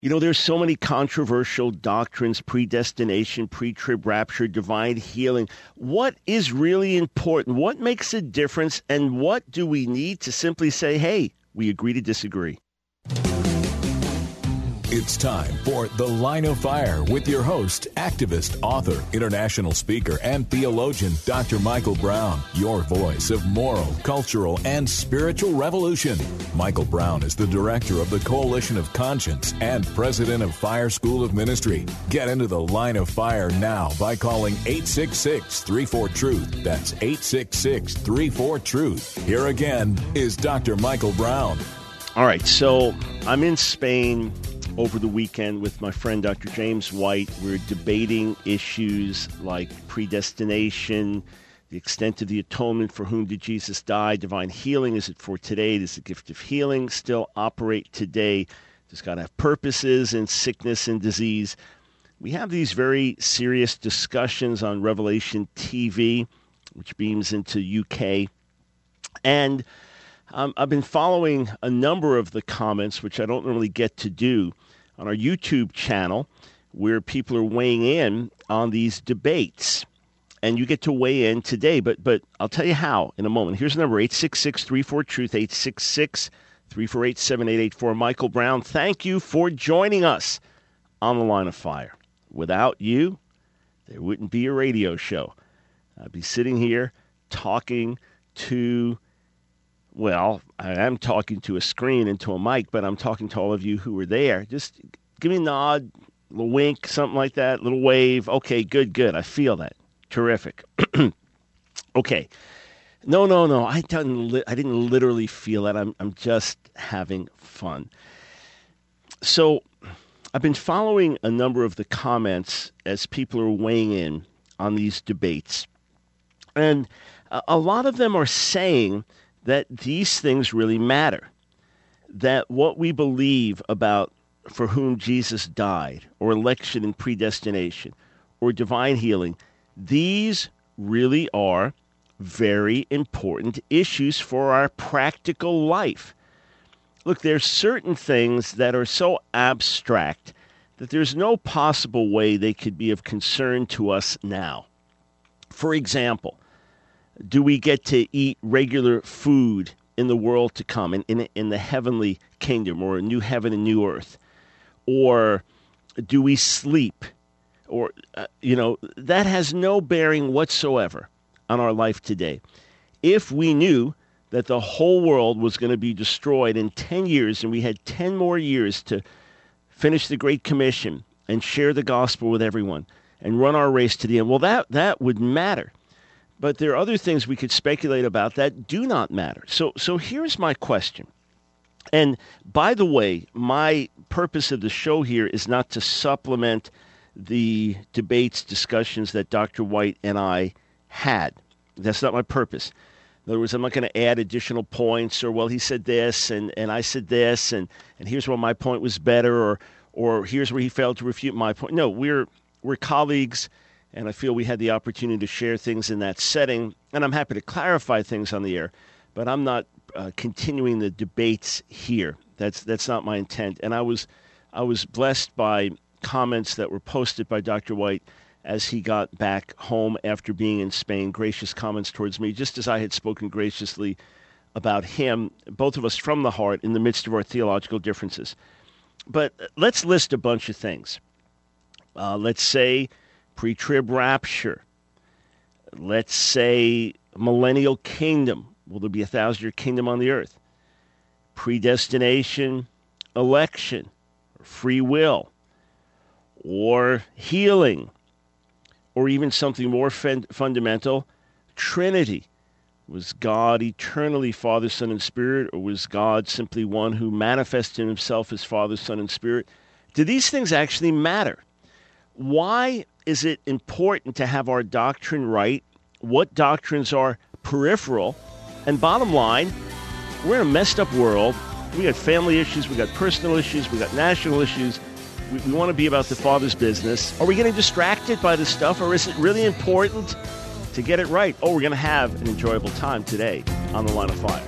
You know, there's so many controversial doctrines: predestination, pre-trib rapture, divine healing. What is really important? What makes a difference? And what do we need to simply say, hey, we agree to disagree? It's time for The Line of Fire with your host, activist, author, international speaker, and theologian, Dr. Michael Brown, your voice of moral, cultural, and spiritual revolution. Michael Brown is the director of the Coalition of Conscience and president of Fire School of Ministry. Get into The Line of Fire now by calling 866-34-TRUTH. That's 866-34-TRUTH. Here again is Dr. Michael Brown. All right, so I'm in Spain over the weekend with my friend Dr. James White. We're debating issues like predestination, the extent of the atonement, for whom did Jesus die, divine healing, is it for today, does the gift of healing still operate today, does God have purposes in sickness and disease? We have these very serious discussions on Revelation TV, which beams into UK, and I've been following a number of the comments, which I don't normally get to do, on our YouTube channel, where people are weighing in on these debates. And you get to weigh in today, but I'll tell you how in a moment. Here's the number, 866-34-TRUTH, 866-348-7884. Michael Brown, thank you for joining us on The Line of Fire. Without you, there wouldn't be a radio show. I'd be sitting here talking to... Well, I am talking to a screen and to a mic, but I'm talking to all of you who are there. Just give me a nod, a little wink, something like that, little wave. Okay, good. I feel that. Terrific. Okay. No. I didn't literally feel that. I'm just having fun. So I've been following a number of the comments as people are weighing in on these debates. And a lot of them are saying that these things really matter, that what we believe about for whom Jesus died, or election and predestination, or divine healing, these really are very important issues for our practical life. Look, there's certain things that are so abstract that there's no possible way they could be of concern to us now. For example, do we get to eat regular food in the world to come, in the heavenly kingdom, or a new heaven and new earth? Or do we sleep? Or, that has no bearing whatsoever on our life today. If we knew that the whole world was going to be destroyed in 10 years, and we had 10 more years to finish the Great Commission and share the gospel with everyone and run our race to the end, well, that would matter. But there are other things we could speculate about that do not matter. So here's my question. And by the way, my purpose of the show here is not to supplement the debates, discussions that Dr. White and I had. That's not my purpose. In other words, I'm not going to add additional points, or, well, he said this and I said this, and here's where my point was better, or here's where he failed to refute my point. No, we're colleagues. And I feel we had the opportunity to share things in that setting. And I'm happy to clarify things on the air. But I'm not continuing the debates here. That's not my intent. And I was blessed by comments that were posted by Dr. White as he got back home after being in Spain. Gracious comments towards me, just as I had spoken graciously about him, both of us from the heart in the midst of our theological differences. But let's list a bunch of things. Let's say pre-trib rapture. Let's say millennial kingdom. Will there be a 1,000-year kingdom on the earth? Predestination, election, or free will, or healing, or even something more fundamental, Trinity. Was God eternally Father, Son, and Spirit, or was God simply one who manifested himself as Father, Son, and Spirit? Do these things actually matter? Why is it important to have our doctrine right? What doctrines are peripheral? And bottom line, we're in a messed up world. We got family issues, we got personal issues, we got national issues. We want to be about the Father's business. Are we getting distracted by this stuff, or is it really important to get it right? Oh, we're going to have an enjoyable time today on The Line of Fire.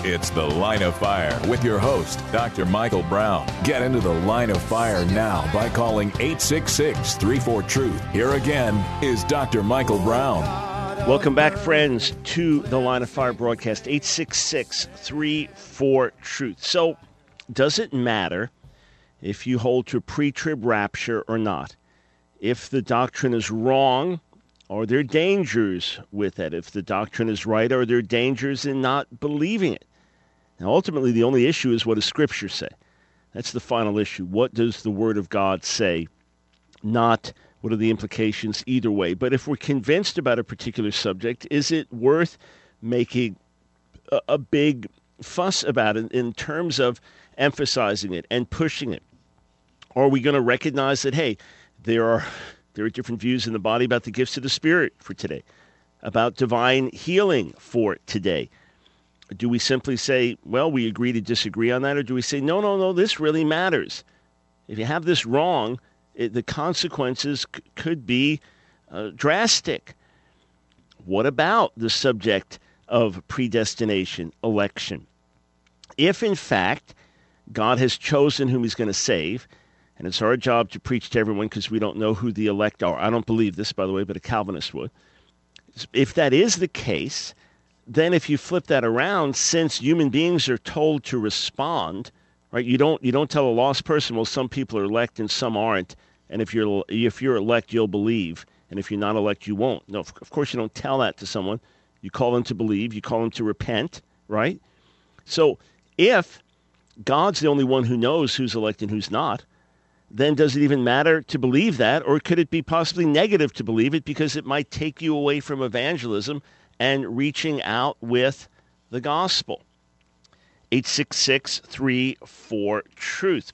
It's The Line of Fire with your host, Dr. Michael Brown. Get into the Line of Fire now by calling 866-34-TRUTH. Here again is Dr. Michael Brown. Welcome back, friends, to the Line of Fire broadcast, 866-34-TRUTH. So, does it matter if you hold to pre-trib rapture or not? If the doctrine is wrong, are there dangers with it? If the doctrine is right, are there dangers in not believing it? Now, ultimately, the only issue is what does Scripture say? That's the final issue. What does the Word of God say? Not what are the implications either way. But if we're convinced about a particular subject, is it worth making a big fuss about it in terms of emphasizing it and pushing it? Or are we going to recognize that, hey, there are different views in the body about the gifts of the Spirit for today, about divine healing for today? Do we simply say, well, we agree to disagree on that? Or do we say, no, this really matters? If you have this wrong, the consequences could be drastic. What about the subject of predestination, election? If, in fact, God has chosen whom he's going to save, and it's our job to preach to everyone because we don't know who the elect are. I don't believe this, by the way, but a Calvinist would. If that is the case, then if you flip that around, since human beings are told to respond, right? You don't tell a lost person, well, some people are elect and some aren't, and if you're elect, you'll believe, and if you're not elect, you won't. No, of course you don't tell that to someone. You call them to believe. You call them to repent, right? So if God's the only one who knows who's elect and who's not, then does it even matter to believe that, or could it be possibly negative to believe it because it might take you away from evangelism and reaching out with the gospel? 866-34-TRUTH.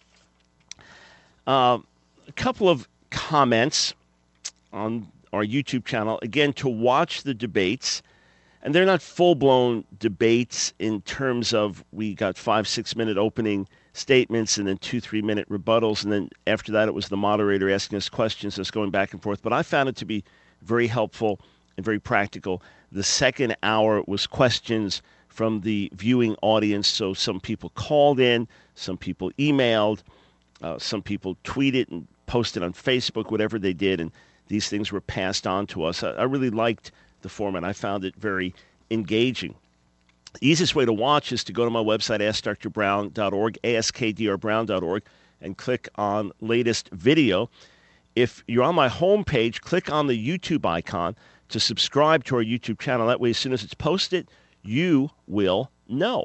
A couple of comments on our YouTube channel. Again, to watch the debates, and they're not full-blown debates in terms of we got 5-6 minute opening statements and then 2-3 minute rebuttals, and then after that it was the moderator asking us questions, us going back and forth. But I found it to be very helpful and very practical. The second hour was questions from the viewing audience. So some people called in, some people emailed, some people tweeted and posted on Facebook, whatever they did, and these things were passed on to us. I really liked the format. I found it very engaging. The easiest way to watch is to go to my website, askdrbrown.org, askdrbrown.org, and click on latest video. If you're on my homepage, click on the YouTube icon to subscribe to our YouTube channel. That way, as soon as it's posted, you will know.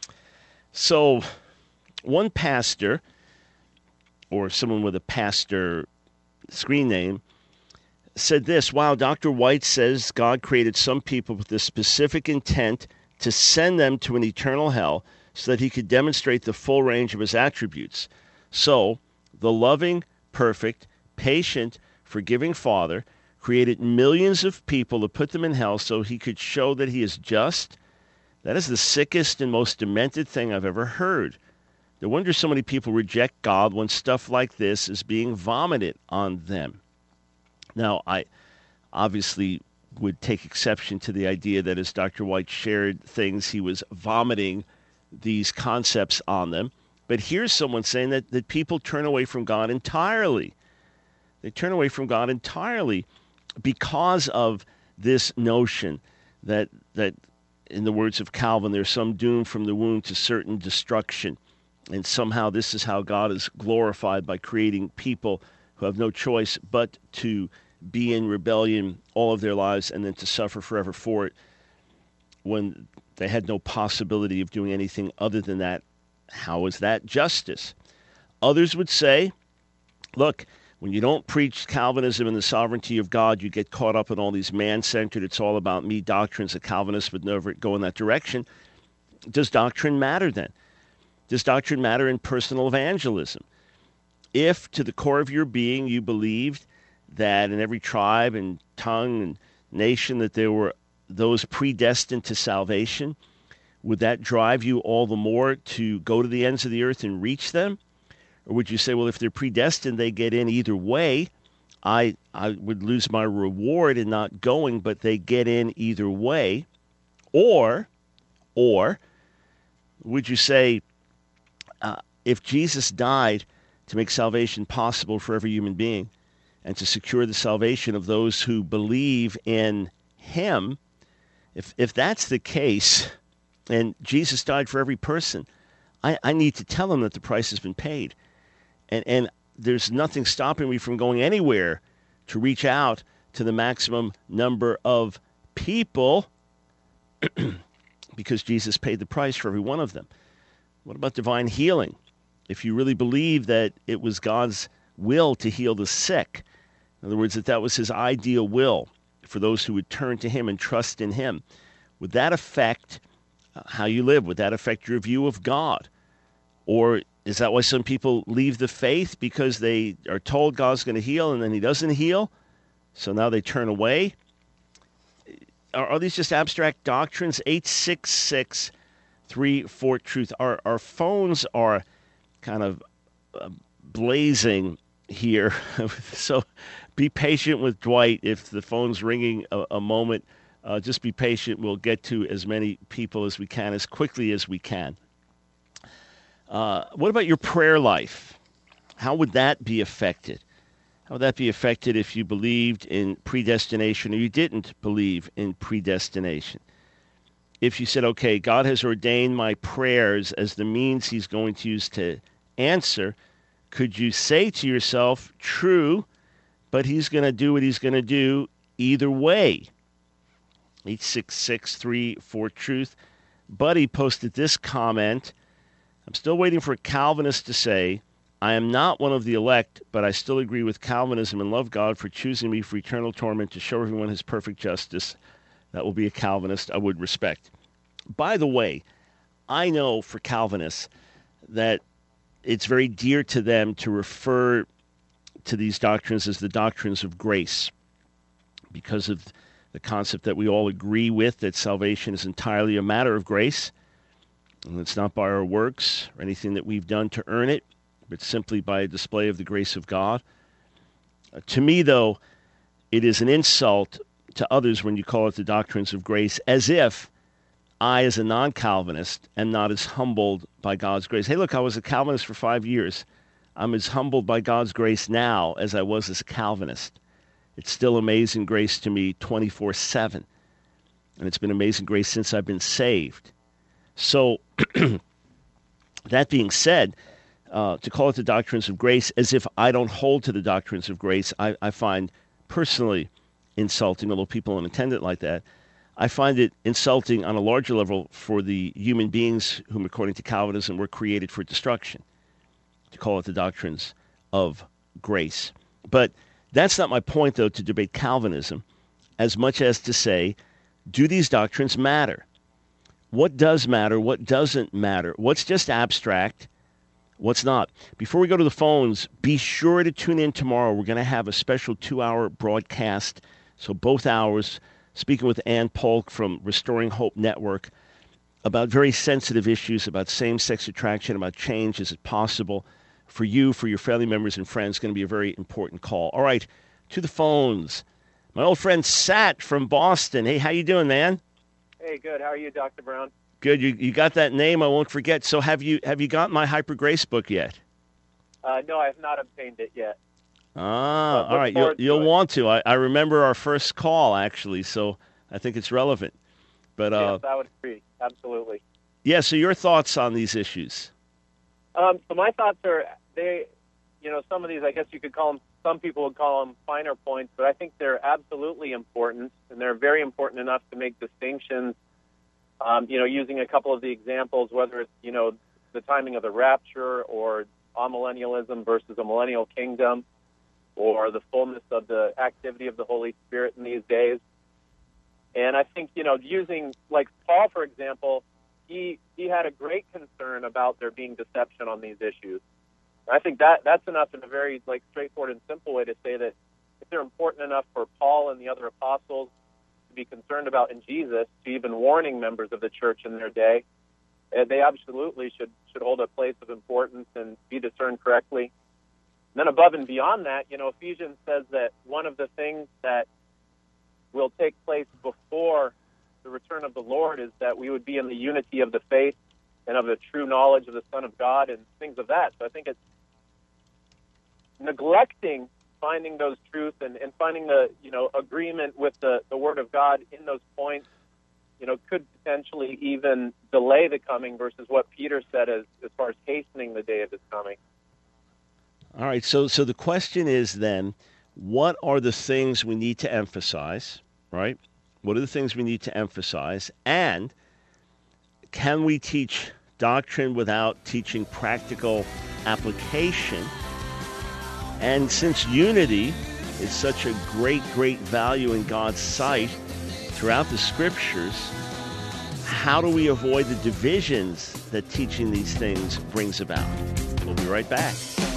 So one pastor, or someone with a pastor screen name, said this: wow, Dr. White says God created some people with the specific intent to send them to an eternal hell so that he could demonstrate the full range of his attributes. So, the loving, perfect, patient, forgiving Father created millions of people to put them in hell so he could show that he is just. That is the sickest and most demented thing I've ever heard. No wonder so many people reject God when stuff like this is being vomited on them. Now, I obviously would take exception to the idea that as Dr. White shared things, he was vomiting these concepts on them. But here's someone saying that people turn away from God entirely. They turn away from God entirely because of this notion that in the words of Calvin, there's some doom from the womb to certain destruction. And somehow this is how God is glorified, by creating people who have no choice but to be in rebellion all of their lives and then to suffer forever for it when they had no possibility of doing anything other than that. How is that justice? Others would say, look, when you don't preach Calvinism and the sovereignty of God, you get caught up in all these man-centered, it's all about me doctrines. The Calvinists would never go in that direction. Does doctrine matter then? Does doctrine matter in personal evangelism? If to the core of your being you believed that in every tribe and tongue and nation that there were those predestined to salvation, would that drive you all the more to go to the ends of the earth and reach them? Or would you say, well, if they're predestined, they get in either way. I would lose my reward in not going, but they get in either way. Or Would you say if Jesus died to make salvation possible for every human being and to secure the salvation of those who believe in him, if that's the case, and Jesus died for every person, I need to tell him that the price has been paid. And there's nothing stopping me from going anywhere to reach out to the maximum number of people because Jesus paid the price for every one of them. What about divine healing? If you really believe that it was God's will to heal the sick, in other words, that was his ideal will for those who would turn to him and trust in him, would that affect how you live? Would that affect your view of God? Or is that why some people leave the faith, because they are told God's going to heal and then he doesn't heal? So now they turn away? Are these just abstract doctrines? 866-34-TRUTH. Our phones are kind of blazing here. So be patient with Dwight. If the phone's ringing a moment, just be patient. We'll get to as many people as we can, as quickly as we can. What about your prayer life? How would that be affected? How would that be affected if you believed in predestination or you didn't believe in predestination? If you said, okay, God has ordained my prayers as the means he's going to use to answer, could you say to yourself, true, but he's going to do what he's going to do either way? 866-34-TRUTH. Buddy posted this comment. I'm still waiting for a Calvinist to say, I am not one of the elect, but I still agree with Calvinism and love God for choosing me for eternal torment to show everyone his perfect justice. That will be a Calvinist I would respect. By the way, I know for Calvinists that it's very dear to them to refer to these doctrines as the doctrines of grace because of the concept that we all agree with, that salvation is entirely a matter of grace, and it's not by our works or anything that we've done to earn it, but simply by a display of the grace of God. To me, though, it is an insult to others when you call it the doctrines of grace, as if I, as a non-Calvinist, am not as humbled by God's grace. Hey, look, I was a Calvinist for 5 years. I'm as humbled by God's grace now as I was as a Calvinist. It's still amazing grace to me 24/7. And it's been amazing grace since I've been saved. So, that being said, to call it the doctrines of grace as if I don't hold to the doctrines of grace, I find personally insulting, although people don't intend it like that. I find it insulting on a larger level for the human beings whom, according to Calvinism, were created for destruction, to call it the doctrines of grace. But that's not my point, though, to debate Calvinism, as much as to say, do these doctrines matter? What does matter? What doesn't matter? What's just abstract? What's not? Before we go to the phones, be sure to tune in tomorrow. We're going to have a special 2-hour broadcast, so both hours, speaking with Ann Polk from Restoring Hope Network about very sensitive issues, about same-sex attraction, about change. Is it possible for you, for your family members and friends? It's going to be a very important call. All right, to the phones. My old friend Sat from Boston. Hey, how you doing, man? Hey, good. How are you, Dr. Brown? Good. You got that name, I won't forget. So have you got my Hyper Grace book yet? No, I have not obtained it yet. All right. You'll want to. I remember our first call, actually, so I think it's relevant. But yes, I would agree. Absolutely. Yeah, so your thoughts on these issues? So my thoughts are, some of these, I guess you could call them, some people would call them finer points, but I think they're absolutely important, and they're very important enough to make distinctions, using a couple of the examples, whether it's, the timing of the rapture or amillennialism versus a millennial kingdom, or the fullness of the activity of the Holy Spirit in these days. And I think, using, like Paul, for example, he had a great concern about there being deception on these issues. And I think that's enough in a very, straightforward and simple way to say that if they're important enough for Paul and the other apostles to be concerned about in Jesus, to even warning members of the church in their day, they absolutely should hold a place of importance and be discerned correctly. And then above and beyond that, Ephesians says that one of the things that will take place before the return of the Lord is that we would be in the unity of the faith and of the true knowledge of the Son of God and things of that. So I think it's neglecting finding those truths and finding the agreement with the Word of God in those points, could potentially even delay the coming versus what Peter said as far as hastening the day of his coming. All right, so the question is then, what are the things we need to emphasize, right? What are the things we need to emphasize? And can we teach doctrine without teaching practical application? And since unity is such a great, great value in God's sight throughout the Scriptures, how do we avoid the divisions that teaching these things brings about? We'll be right back.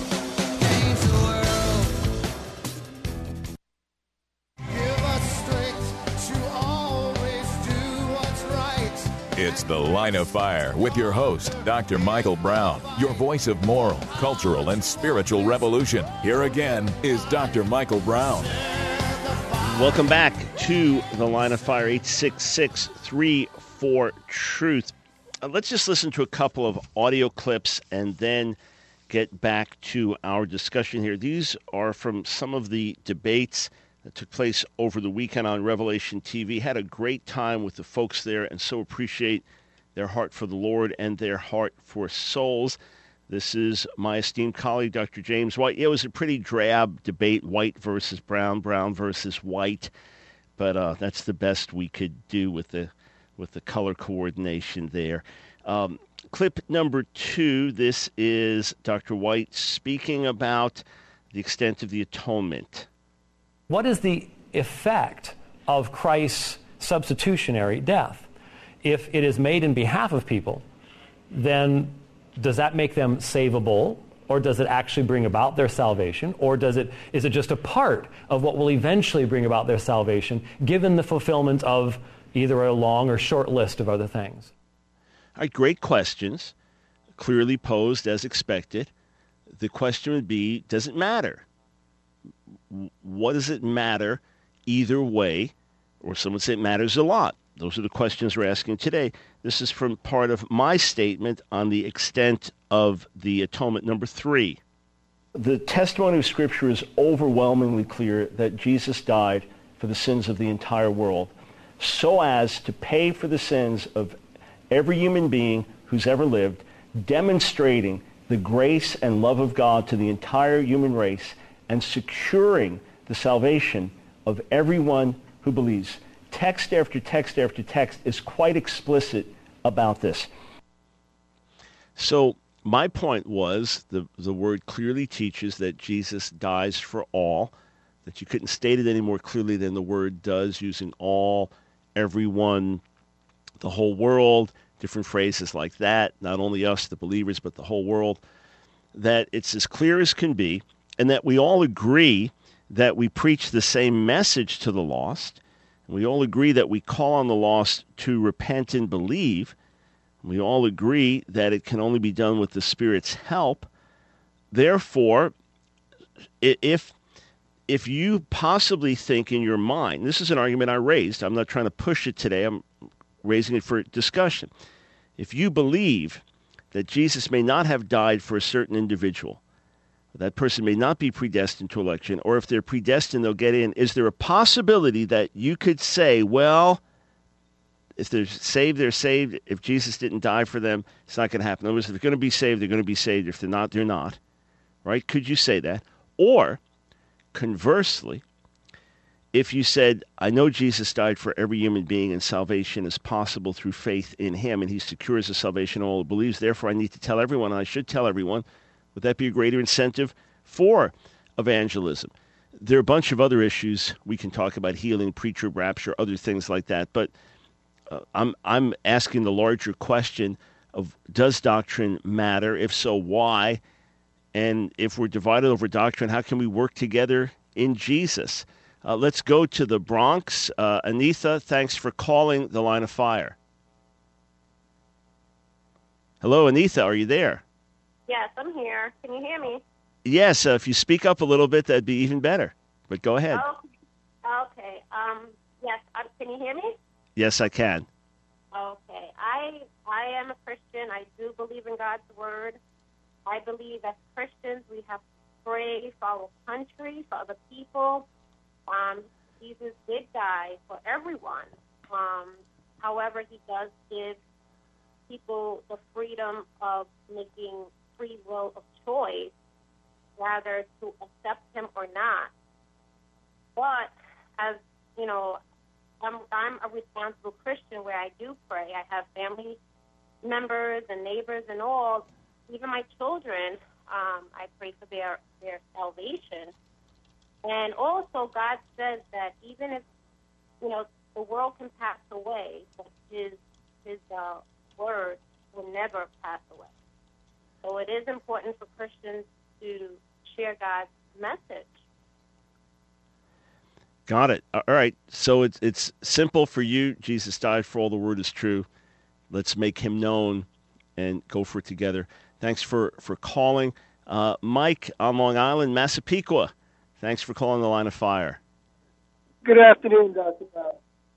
It's The Line of Fire with your host, Dr. Michael Brown, your voice of moral, cultural, and spiritual revolution. Here again is Dr. Michael Brown. Welcome back to The Line of Fire, 866-34-TRUTH. Let's just listen to a couple of audio clips and then get back to our discussion here. These are from some of the debates that took place over the weekend on Revelation TV. Had a great time with the folks there and so appreciate their heart for the Lord and their heart for souls. This is my esteemed colleague, Dr. James White. It was a pretty drab debate, white versus brown, brown versus white, but that's the best we could do with the color coordination there. Clip number 2, this is Dr. White speaking about the extent of the atonement. What is the effect of Christ's substitutionary death? If it is made in behalf of people, then does that make them savable, or does it actually bring about their salvation, or is it just a part of what will eventually bring about their salvation, given the fulfillment of either a long or short list of other things? All right, great questions, clearly posed as expected. The question would be, does it matter? What does it matter either way? Or some would say it matters a lot. Those are the questions we're asking today. This is from part of my statement on the extent of the atonement. Number 3. The testimony of Scripture is overwhelmingly clear that Jesus died for the sins of the entire world, so as to pay for the sins of every human being who's ever lived, demonstrating the grace and love of God to the entire human race and securing the salvation of everyone who believes. Text after text after text is quite explicit about this. So my point was the word clearly teaches that Jesus dies for all, that you couldn't state it any more clearly than the word does, using all, everyone, the whole world, different phrases like that, not only us, the believers, but the whole world, that it's as clear as can be, and that we all agree that we preach the same message to the lost. We all agree that we call on the lost to repent and believe. We all agree that it can only be done with the Spirit's help. Therefore, if you possibly think in your mind, this is an argument I raised, I'm not trying to push it today, I'm raising it for discussion. If you believe that Jesus may not have died for a certain individual, that person may not be predestined to election, or if they're predestined, they'll get in. Is there a possibility that you could say, well, if they're saved, they're saved. If Jesus didn't die for them, it's not going to happen. In other words, if they're going to be saved, they're going to be saved. If they're not, they're not. Right? Could you say that? Or, conversely, if you said, I know Jesus died for every human being and salvation is possible through faith in him, and he secures the salvation of all who believes, therefore I need to tell everyone, and I should tell everyone, would that be a greater incentive for evangelism? There are a bunch of other issues we can talk about, healing, preacher, rapture, other things like that. But I'm asking the larger question of, does doctrine matter? If so, why? And if we're divided over doctrine, how can we work together in Jesus? Let's go to the Bronx. Anitha, thanks for calling the Line of Fire. Hello, Anitha, are you there? Yes, I'm here. Can you hear me? Yes, if you speak up a little bit, that'd be even better. But go ahead. Okay. Yes, can you hear me? Yes, I can. Okay. I I am a Christian. I do believe in God's word. I believe as Christians we have to pray for our country, for other people. Jesus did die for everyone. However, he does give people the freedom of making free will of choice, whether to accept him or not. But as you know, I'm a responsible Christian where I do pray. I have family members and neighbors and all, even my children. I pray for their salvation. And also, God says that even if the world can pass away, but His word will never pass away. So it is important for Christians to share God's message. Got it. All right. So it's simple for you. Jesus died for all the word is true. Let's make him known and go for it together. Thanks for calling. Mike on Long Island, Massapequa. Thanks for calling the Line of Fire. Good afternoon, Dr. Brown.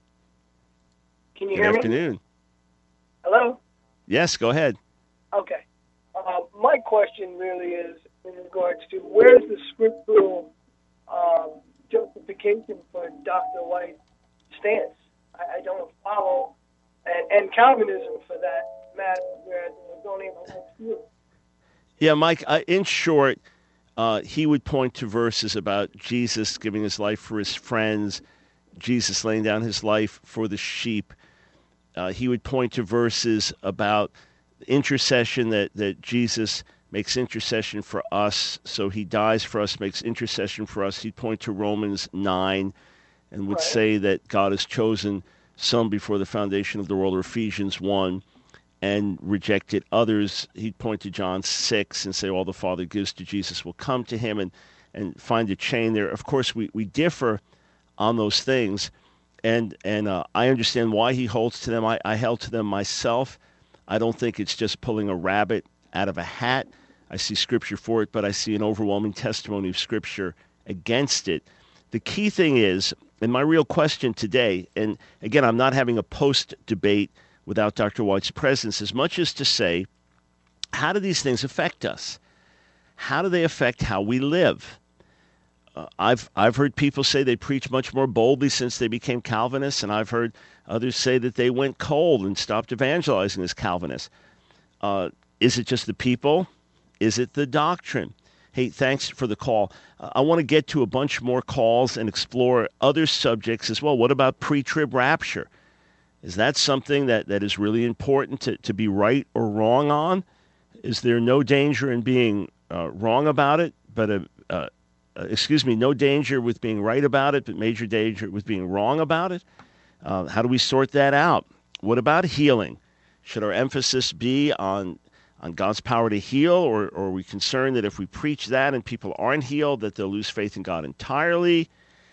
Can you hear me? Good afternoon. Hello? Yes, go ahead. Okay. My question really is in regards to where's the scriptural justification for Dr. White's stance? I don't follow, and Calvinism for that matter, where there's only a few. Yeah, Mike, in short, he would point to verses about Jesus giving his life for his friends, Jesus laying down his life for the sheep. He would point to verses about intercession, that Jesus makes intercession for us, so he dies for us, makes intercession for us. He'd point to Romans 9 and would say that God has chosen some before the foundation of the world, or Ephesians 1, and rejected others. He'd point to John 6 and say all the Father gives to Jesus will come to him, and find a chain there. Of course, we differ on those things, and I understand why he holds to them. I held to them myself. I don't think it's just pulling a rabbit out of a hat. I see Scripture for it, but I see an overwhelming testimony of Scripture against it. The key thing is, and my real question today, and again, I'm not having a post-debate without Dr. White's presence, as much as to say, how do these things affect us? How do they affect how we live? I've heard people say they preach much more boldly since they became Calvinists, and I've heard others say that they went cold and stopped evangelizing as Calvinists. Is it just the people? Is it the doctrine? Hey, thanks for the call. I want to get to a bunch more calls and explore other subjects as well. What about pre-trib rapture? Is that something that is really important to be right or wrong on? Is there no danger in being wrong about it, but no danger with being right about it, but major danger with being wrong about it? How do we sort that out? What about healing? Should our emphasis be on God's power to heal, or are we concerned that if we preach that and people aren't healed, that they'll lose faith in God entirely?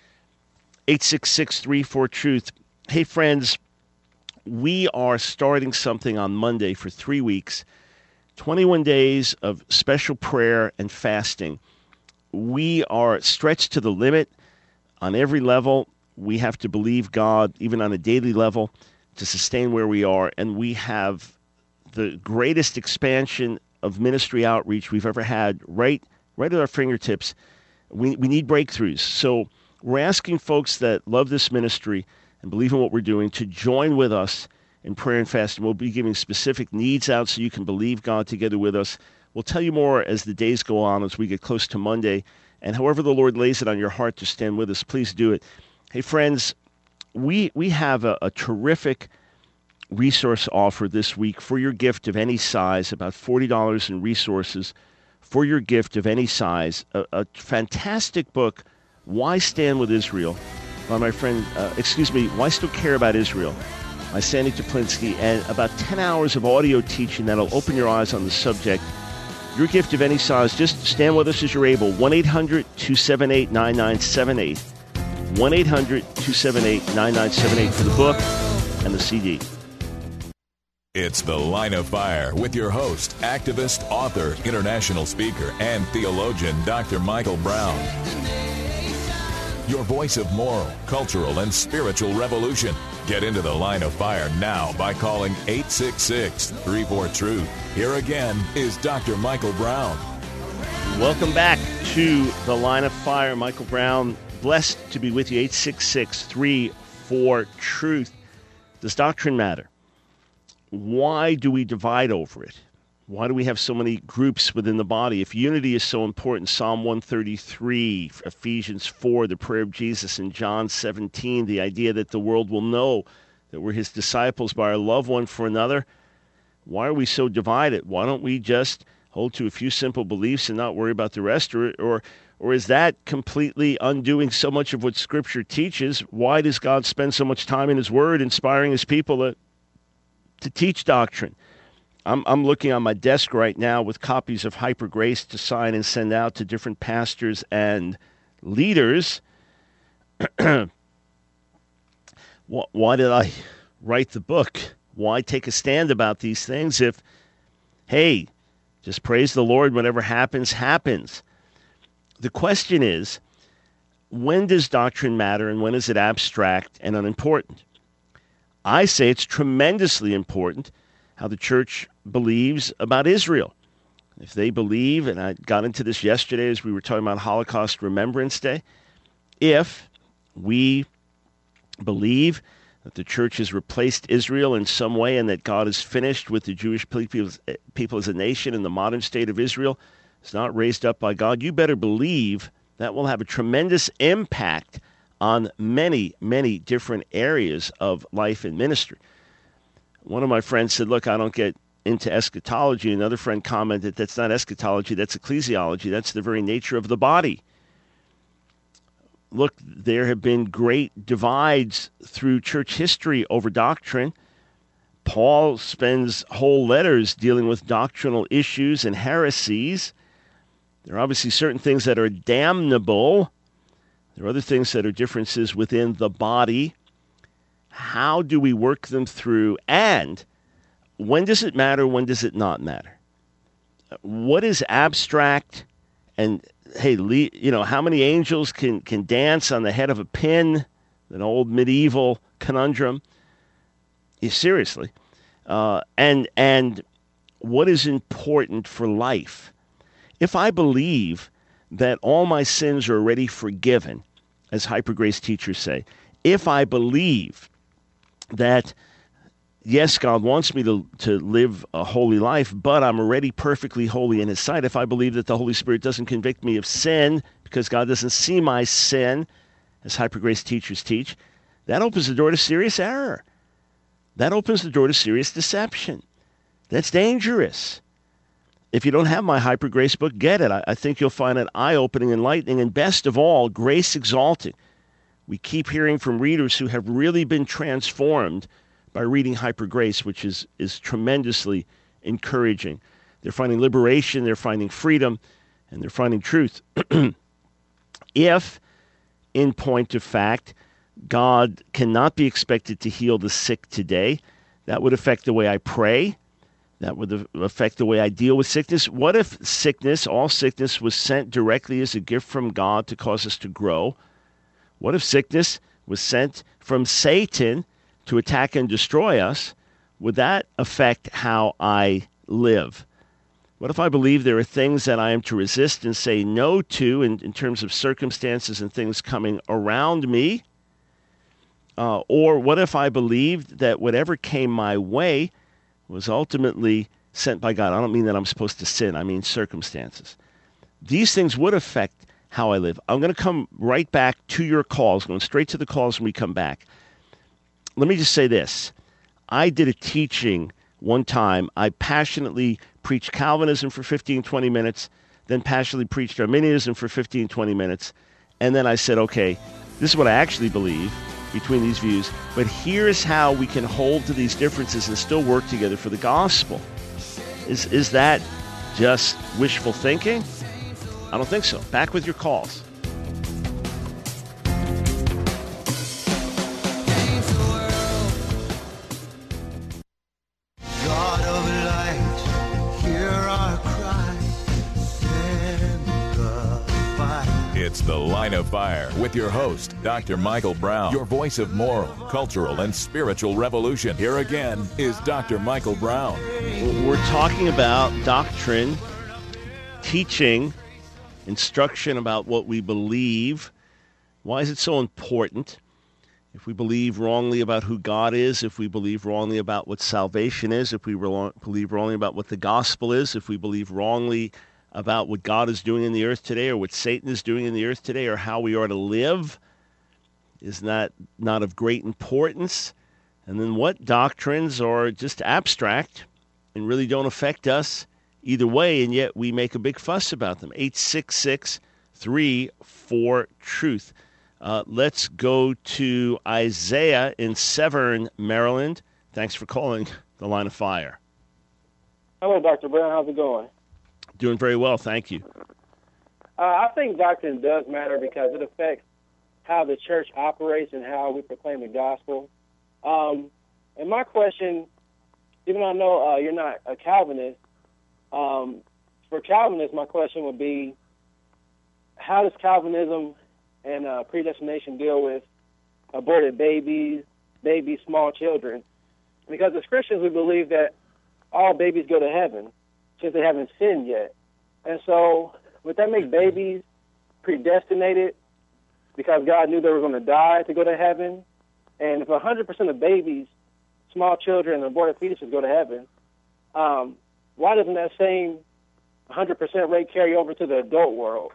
866-34-TRUTH. Hey, friends, we are starting something on Monday for 3 weeks, 21 days of special prayer and fasting. We are stretched to the limit on every level. We have to believe God, even on a daily level, to sustain where we are. And we have the greatest expansion of ministry outreach we've ever had right at our fingertips. We need breakthroughs. So we're asking folks that love this ministry and believe in what we're doing to join with us in prayer and fasting. We'll be giving specific needs out so you can believe God together with us. We'll tell you more as the days go on, as we get close to Monday. And however the Lord lays it on your heart to stand with us, please do it. Hey, friends, we have a terrific resource offer this week for your gift of any size, about $40 in resources for your gift of any size. A fantastic book, Why Stand with Israel, by my friend, Why Still Care About Israel, by Sandy Toplinsky, and about 10 hours of audio teaching that'll open your eyes on the subject. Your gift of any size, just stand with us as you're able. 1-800-278-9978. 1-800-278-9978 for the book and the CD. It's The Line of Fire with your host, activist, author, international speaker, and theologian, Dr. Michael Brown. your voice of moral, cultural, and spiritual revolution. Get into the Line of Fire now by calling 866-34-TRUTH. Here again is Dr. Michael Brown. Welcome back to the Line of Fire. Michael Brown, blessed to be with you. 866-34-TRUTH. Does doctrine matter? Why do we divide over it? Why do we have so many groups within the body? If unity is so important, Psalm 133, Ephesians 4, the prayer of Jesus, and John 17, the idea that the world will know that we're his disciples by our love one for another, why are we so divided? Why don't we just hold to a few simple beliefs and not worry about the rest? Or is that completely undoing so much of what Scripture teaches? Why does God spend so much time in his Word inspiring his people to teach doctrine? I'm looking on my desk right now with copies of Hyper Grace to sign and send out to different pastors and leaders. Why did I write the book? Why take a stand about these things if, hey, just praise the Lord, whatever happens, happens? The question is, when does doctrine matter and when is it abstract and unimportant? I say it's tremendously important how the church believes about Israel. If they believe, and I got into this yesterday as we were talking about Holocaust Remembrance Day, if we believe that the church has replaced Israel in some way and that God is finished with the Jewish people as a nation and the modern state of Israel is not raised up by God, you better believe that will have a tremendous impact on many, many different areas of life and ministry. One of my friends said, look, I don't get into eschatology. Another friend commented, that's not eschatology, that's ecclesiology. That's the very nature of the body. Look, there have been great divides through church history over doctrine. Paul spends whole letters dealing with doctrinal issues and heresies. There are obviously certain things that are damnable. There are other things that are differences within the body. How do we work them through? And when does it matter? When does it not matter? What is abstract? And hey, how many angels can dance on the head of a pin? An old medieval conundrum. Seriously. And what is important for life? If I believe that all my sins are already forgiven, as Hyper Grace teachers say, if I believe that, yes, God wants me to live a holy life, but I'm already perfectly holy in his sight, if I believe that the Holy Spirit doesn't convict me of sin because God doesn't see my sin, as Hyper Grace teachers teach, that opens the door to serious error. That opens the door to serious deception. That's dangerous. If you don't have my Hyper Grace book, get it. I think you'll find it eye-opening, enlightening, and best of all, grace-exalting. We keep hearing from readers who have really been transformed by reading Hyper Grace, which is tremendously encouraging. They're finding liberation, they're finding freedom, and they're finding truth. If, in point of fact, God cannot be expected to heal the sick today, that would affect the way I pray. That would affect the way I deal with sickness. What if all sickness was sent directly as a gift from God to cause us to grow? What if sickness was sent from Satan to attack and destroy us? Would that affect how I live? What if I believe there are things that I am to resist and say no to in terms of circumstances and things coming around me? Or what if I believed that whatever came my way was ultimately sent by God? I don't mean that I'm supposed to sin. I mean circumstances. These things would affect how I live. I'm going to come right back to your calls, going straight to the calls when we come back. Let me just say this. I did a teaching one time. I passionately preached Calvinism for 15, 20 minutes, then passionately preached Arminianism for 15, 20 minutes, and then I said, okay, this is what I actually believe between these views, but here's how we can hold to these differences and still work together for the gospel. Is that just wishful thinking? I don't think so. Back with your calls. God of light, hear our cry, send the fire. It's It's The Line of Fire with your host, Dr. Michael Brown, your voice of moral, cultural, and spiritual revolution. Here again is Dr. Michael Brown. We're talking about doctrine, teaching, instruction about what we believe. Why is it so important? If we believe wrongly about who God is, if we believe wrongly about what salvation is, if we believe wrongly about what the gospel is, if we believe wrongly about what God is doing in the earth today or what Satan is doing in the earth today or how we are to live, is that not of great importance? And then what doctrines are just abstract and really don't affect us either way, and yet we make a big fuss about them? 866-34-TRUTH. Let's go to Isaiah in Severn, Maryland. Thanks for calling The Line of Fire. Hello, Dr. Brown. How's it going? Doing very well, thank you. I think doctrine does matter because it affects how the church operates and how we proclaim the gospel. And my question, even though I know you're not a Calvinist, for Calvinists, my question would be, how does Calvinism and predestination deal with aborted babies, small children? Because as Christians, we believe that all babies go to heaven since they haven't sinned yet. And so would that make babies predestinated because God knew they were going to die to go to heaven? And if 100% of babies, small children, and aborted fetuses go to heaven, why doesn't that same 100% rate carry over to the adult world?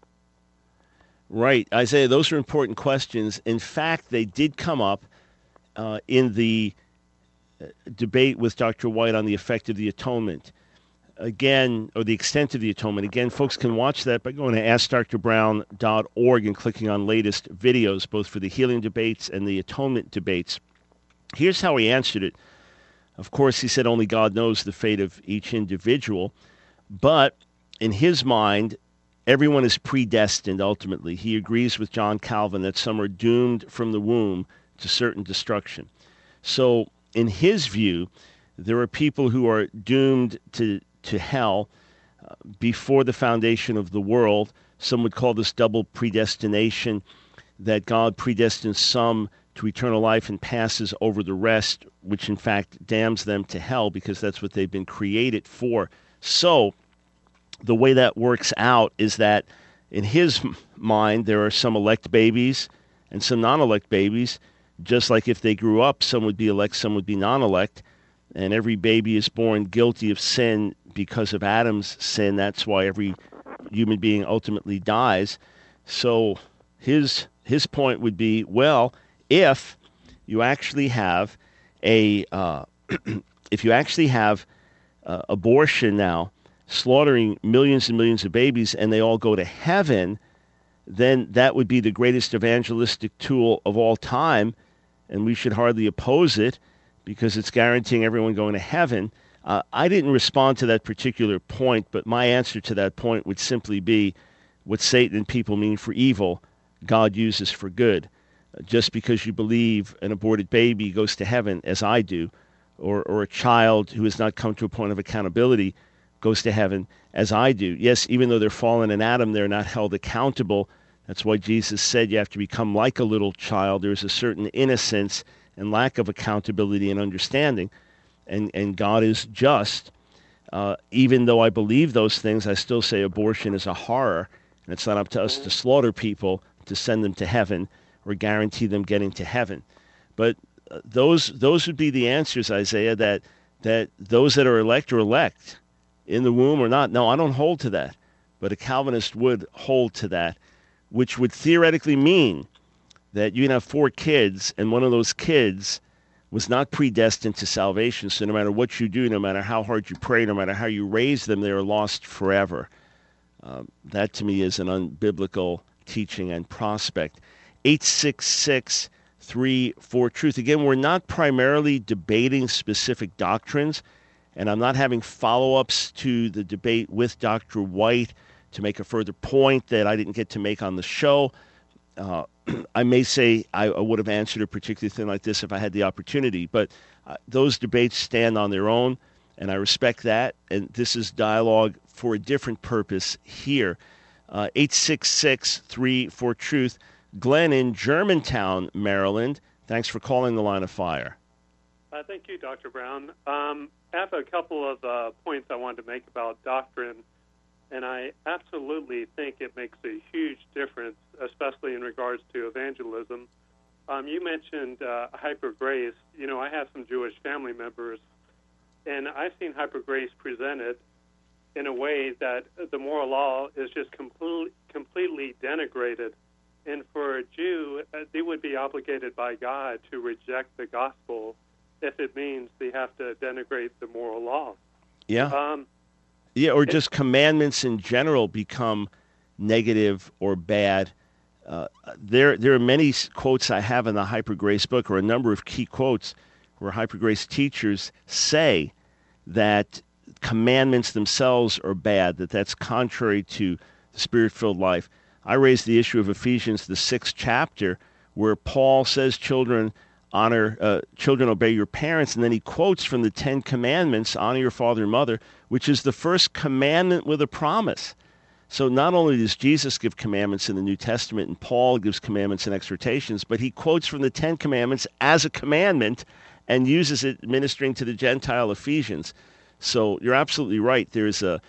Right. Isaiah, those are important questions. In fact, they did come up in the debate with Dr. White on the effect of the atonement. Again, or the extent of the atonement. Again, folks can watch that by going to AskDrBrown.org and clicking on latest videos, both for the healing debates and the atonement debates. Here's how he answered it. Of course, he said only God knows the fate of each individual, but in his mind, everyone is predestined ultimately. He agrees with John Calvin that some are doomed from the womb to certain destruction. So in his view, there are people who are doomed to hell before the foundation of the world. Some would call this double predestination, that God predestines some to eternal life and passes over the rest, which in fact damns them to hell because that's what they've been created for. So the way that works out is that in his mind, there are some elect babies and some non-elect babies. Just like if they grew up, some would be elect, some would be non-elect. And every baby is born guilty of sin because of Adam's sin. That's why every human being ultimately dies. So his point would be, well, if you actually have abortion now, slaughtering millions and millions of babies, and they all go to heaven, then that would be the greatest evangelistic tool of all time, and we should hardly oppose it because it's guaranteeing everyone going to heaven. I didn't respond to that particular point, but my answer to that point would simply be what Satan and people mean for evil, God uses for good. Just because you believe an aborted baby goes to heaven, as I do, or a child who has not come to a point of accountability goes to heaven, as I do. Yes, even though they're fallen in Adam, they're not held accountable. That's why Jesus said you have to become like a little child. There's a certain innocence and lack of accountability and understanding. And God is just. Even though I believe those things, I still say abortion is a horror. And it's not up to us to slaughter people to send them to heaven or guarantee them getting to heaven. But those would be the answers, Isaiah, that those that are elect in the womb or not. No, I don't hold to that. But a Calvinist would hold to that, which would theoretically mean that you can have 4 kids, and one of those kids was not predestined to salvation. So no matter what you do, no matter how hard you pray, no matter how you raise them, they are lost forever. That to me is an unbiblical teaching and prospect. 866-34-TRUTH. Again, we're not primarily debating specific doctrines, and I'm not having follow-ups to the debate with Dr. White to make a further point that I didn't get to make on the show. I may say I would have answered a particular thing like this if I had the opportunity, but those debates stand on their own, and I respect that, and this is dialogue for a different purpose here. 866-34-TRUTH. Glenn in Germantown, Maryland. Thanks for calling the Line of Fire. Thank you, Dr. Brown. I have a couple of points I wanted to make about doctrine, and I absolutely think it makes a huge difference, especially in regards to evangelism. You mentioned hyper grace. You know, I have some Jewish family members, and I've seen hyper grace presented in a way that the moral law is just completely denigrated. And for a Jew, they would be obligated by God to reject the gospel if it means they have to denigrate the moral law. Yeah. Or just commandments in general become negative or bad. There are many quotes I have in the Hyper Grace book, or a number of key quotes where Hyper Grace teachers say that commandments themselves are bad, that's contrary to the Spirit-filled life. I raised the issue of Ephesians, the 6th chapter, where Paul says children obey your parents, and then he quotes from the 10 Commandments, honor your father and mother, which is the first commandment with a promise. So not only does Jesus give commandments in the New Testament, and Paul gives commandments and exhortations, but he quotes from the 10 Commandments as a commandment and uses it ministering to the Gentile Ephesians. So you're absolutely right. There's a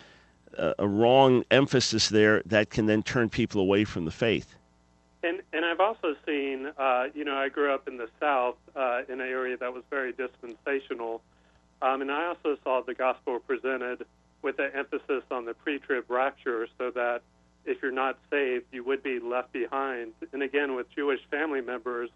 wrong emphasis there that can then turn people away from the faith. And I've also seen, I grew up in the South in an area that was very dispensational, and I also saw the gospel presented with an emphasis on the pre-trib rapture, so that if you're not saved, you would be left behind. And again, with Jewish family members,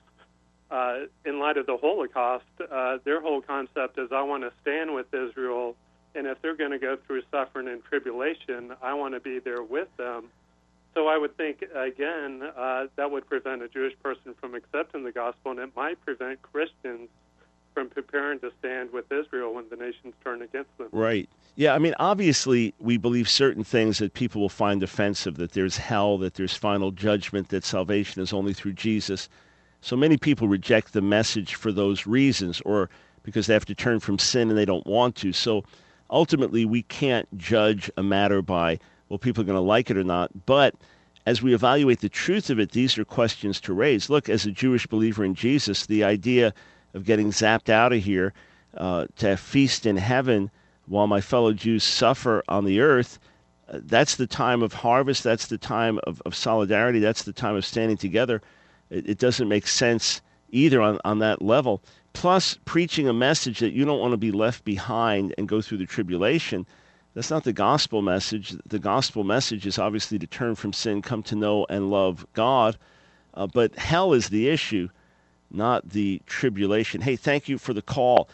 in light of the Holocaust, their whole concept is, I want to stand with Israel, and if they're going to go through suffering and tribulation, I want to be there with them. So I would think, again, that would prevent a Jewish person from accepting the gospel, and it might prevent Christians from preparing to stand with Israel when the nations turn against them. Right. Yeah, I mean, obviously, we believe certain things that people will find offensive, that there's hell, that there's final judgment, that salvation is only through Jesus. So many people reject the message for those reasons, or because they have to turn from sin and they don't want to. So ultimately, we can't judge a matter by, well, people are going to like it or not. But as we evaluate the truth of it, these are questions to raise. Look, as a Jewish believer in Jesus, the idea of getting zapped out of here to feast in heaven while my fellow Jews suffer on the earth, that's the time of harvest, that's the time of solidarity, that's the time of standing together. It doesn't make sense either on that level. Plus, preaching a message that you don't want to be left behind and go through the tribulation, that's not the gospel message. The gospel message is obviously to turn from sin, come to know and love God. But hell is the issue, not the tribulation. Hey, thank you for the call,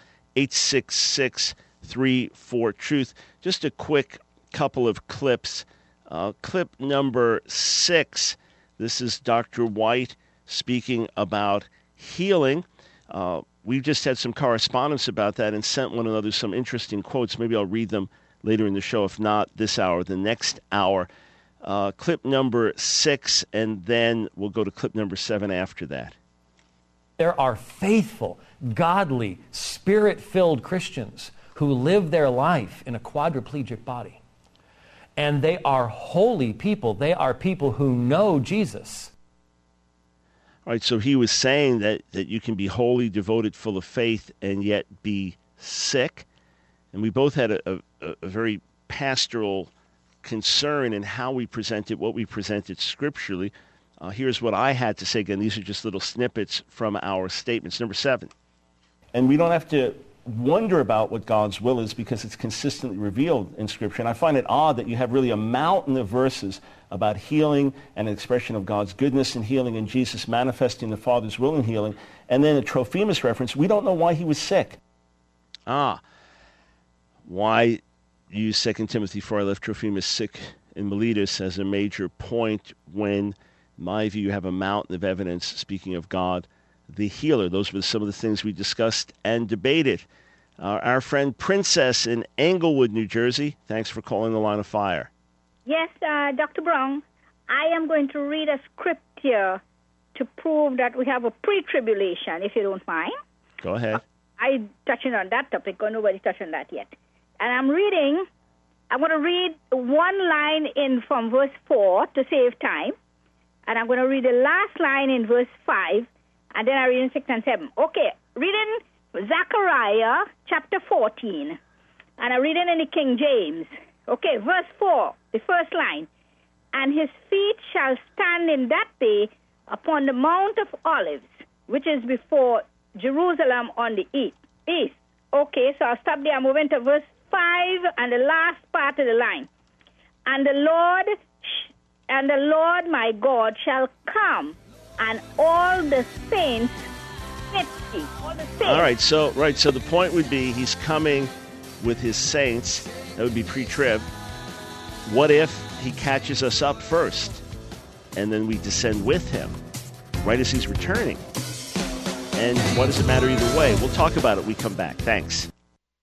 866-34-TRUTH. Just a quick couple of clips. Clip number 6, this is Dr. White speaking about healing. We've just had some correspondence about that and sent one another some interesting quotes. Maybe I'll read them later in the show, if not this hour, the next hour. Clip number 6, and then we'll go to clip number 7 after that. There are faithful, godly, spirit-filled Christians who live their life in a quadriplegic body. And they are holy people. They are people who know Jesus. All right, so he was saying that you can be holy, devoted, full of faith, and yet be sick. And we both had a very pastoral concern in how we presented what we presented scripturally. Here's what I had to say. Again, these are just little snippets from our statements. Number 7. And we don't have to wonder about what God's will is because it's consistently revealed in Scripture. And I find it odd that you have really a mountain of verses about healing and an expression of God's goodness in healing and Jesus manifesting the Father's will in healing. And then a Trophimus reference. We don't know why he was sick. Why use 2 Timothy 4, I left Trophimus sick in Miletus as a major point when, in my view, you have a mountain of evidence speaking of God, the healer. Those were some of the things we discussed and debated. Our friend Princess in Englewood, New Jersey, thanks for calling the Line of Fire. Yes, Dr. Brown, I am going to read a script here to prove that we have a pre-tribulation, if you don't mind. Go ahead. I'm touching on that topic, because nobody's touched on that yet. And I'm reading I'm going to read one line in from verse 4 to save time, and I'm going to read the last line in verse 5, and then I read in 6 and 7. Okay, reading Zechariah chapter 14, and I'm reading in the King James. Okay, verse 4, the first line. And his feet shall stand in that day upon the Mount of Olives, which is before Jerusalem on the east. Okay, so I'll stop there. I'm moving to verse 5 and the last part of the line. And the Lord my God shall come, and all the saints with thee. All right, so the point would be he's coming with his saints. That would be pre-trib. What if he catches us up first, and then we descend with him right as he's returning? And what does it matter either way? We'll talk about it when we come back. Thanks.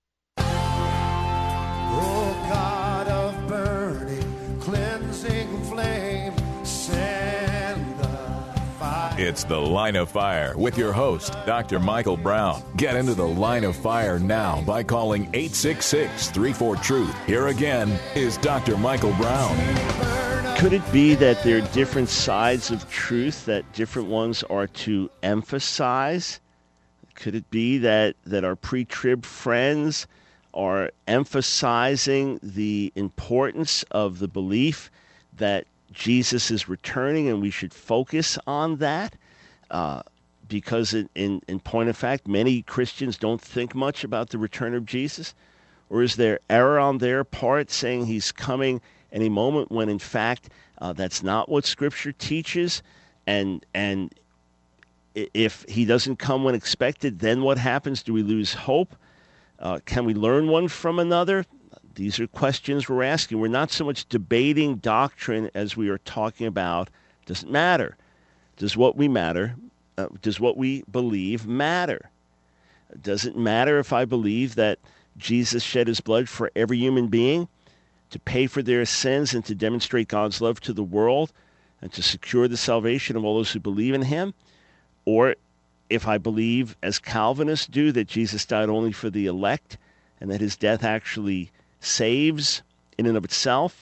It's The Line of Fire with your host, Dr. Michael Brown. Get into the Line of Fire now by calling 866-34-TRUTH. Here again is Dr. Michael Brown. Could it be that there are different sides of truth that different ones are to emphasize? Could it be that our pre-trib friends are emphasizing the importance of the belief that Jesus is returning, and we should focus on that because in point of fact, many Christians don't think much about the return of Jesus? Or is there error on their part saying he's coming any moment when in fact that's not what Scripture teaches? And if he doesn't come when expected, then what happens? Do we lose hope? Can we learn one from another? These are questions we're asking. We're not so much debating doctrine as we are talking about, does it matter? Does what we believe matter? Does it matter if I believe that Jesus shed his blood for every human being to pay for their sins and to demonstrate God's love to the world and to secure the salvation of all those who believe in him? Or if I believe, as Calvinists do, that Jesus died only for the elect and that his death actually saves in and of itself.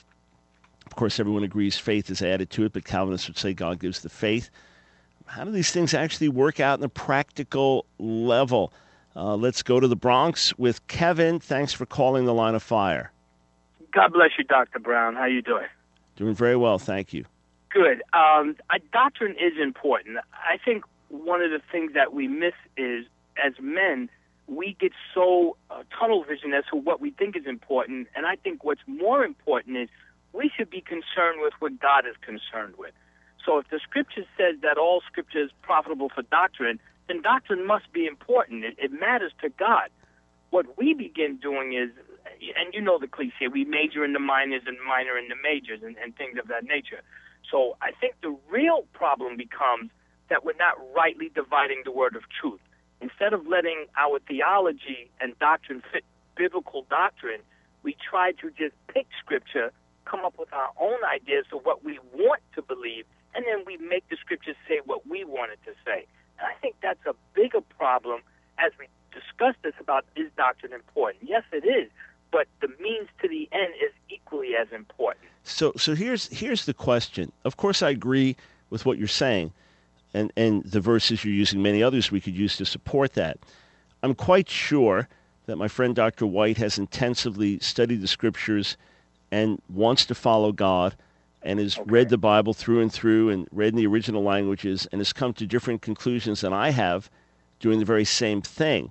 Of course, everyone agrees faith is added to it, but Calvinists would say God gives the faith. How do these things actually work out in a practical level? Let's go to the Bronx with Kevin. Thanks for calling the Line of Fire. God bless you, Dr. Brown. How you doing? Doing very well, thank you. Good. Doctrine is important. I think one of the things that we miss is, as men, we get so tunnel vision as to what we think is important, and I think what's more important is we should be concerned with what God is concerned with. So if the Scripture says that all Scripture is profitable for doctrine, then doctrine must be important. It matters to God. What we begin doing is, and you know the cliche, we major in the minors and minor in the majors and things of that nature. So I think the real problem becomes that we're not rightly dividing the word of truth. Instead of letting our theology and doctrine fit biblical doctrine, we try to just pick Scripture, come up with our own ideas of what we want to believe, and then we make the Scriptures say what we want it to say. And I think that's a bigger problem as we discuss this about, is doctrine important? Yes, it is, but the means to the end is equally as important. So here's the question. Of course, I agree with what you're saying. And the verses you're using, many others we could use to support that. I'm quite sure that my friend Dr. White has intensively studied the Scriptures and wants to follow God and has read the Bible through and through and read in the original languages and has come to different conclusions than I have doing the very same thing.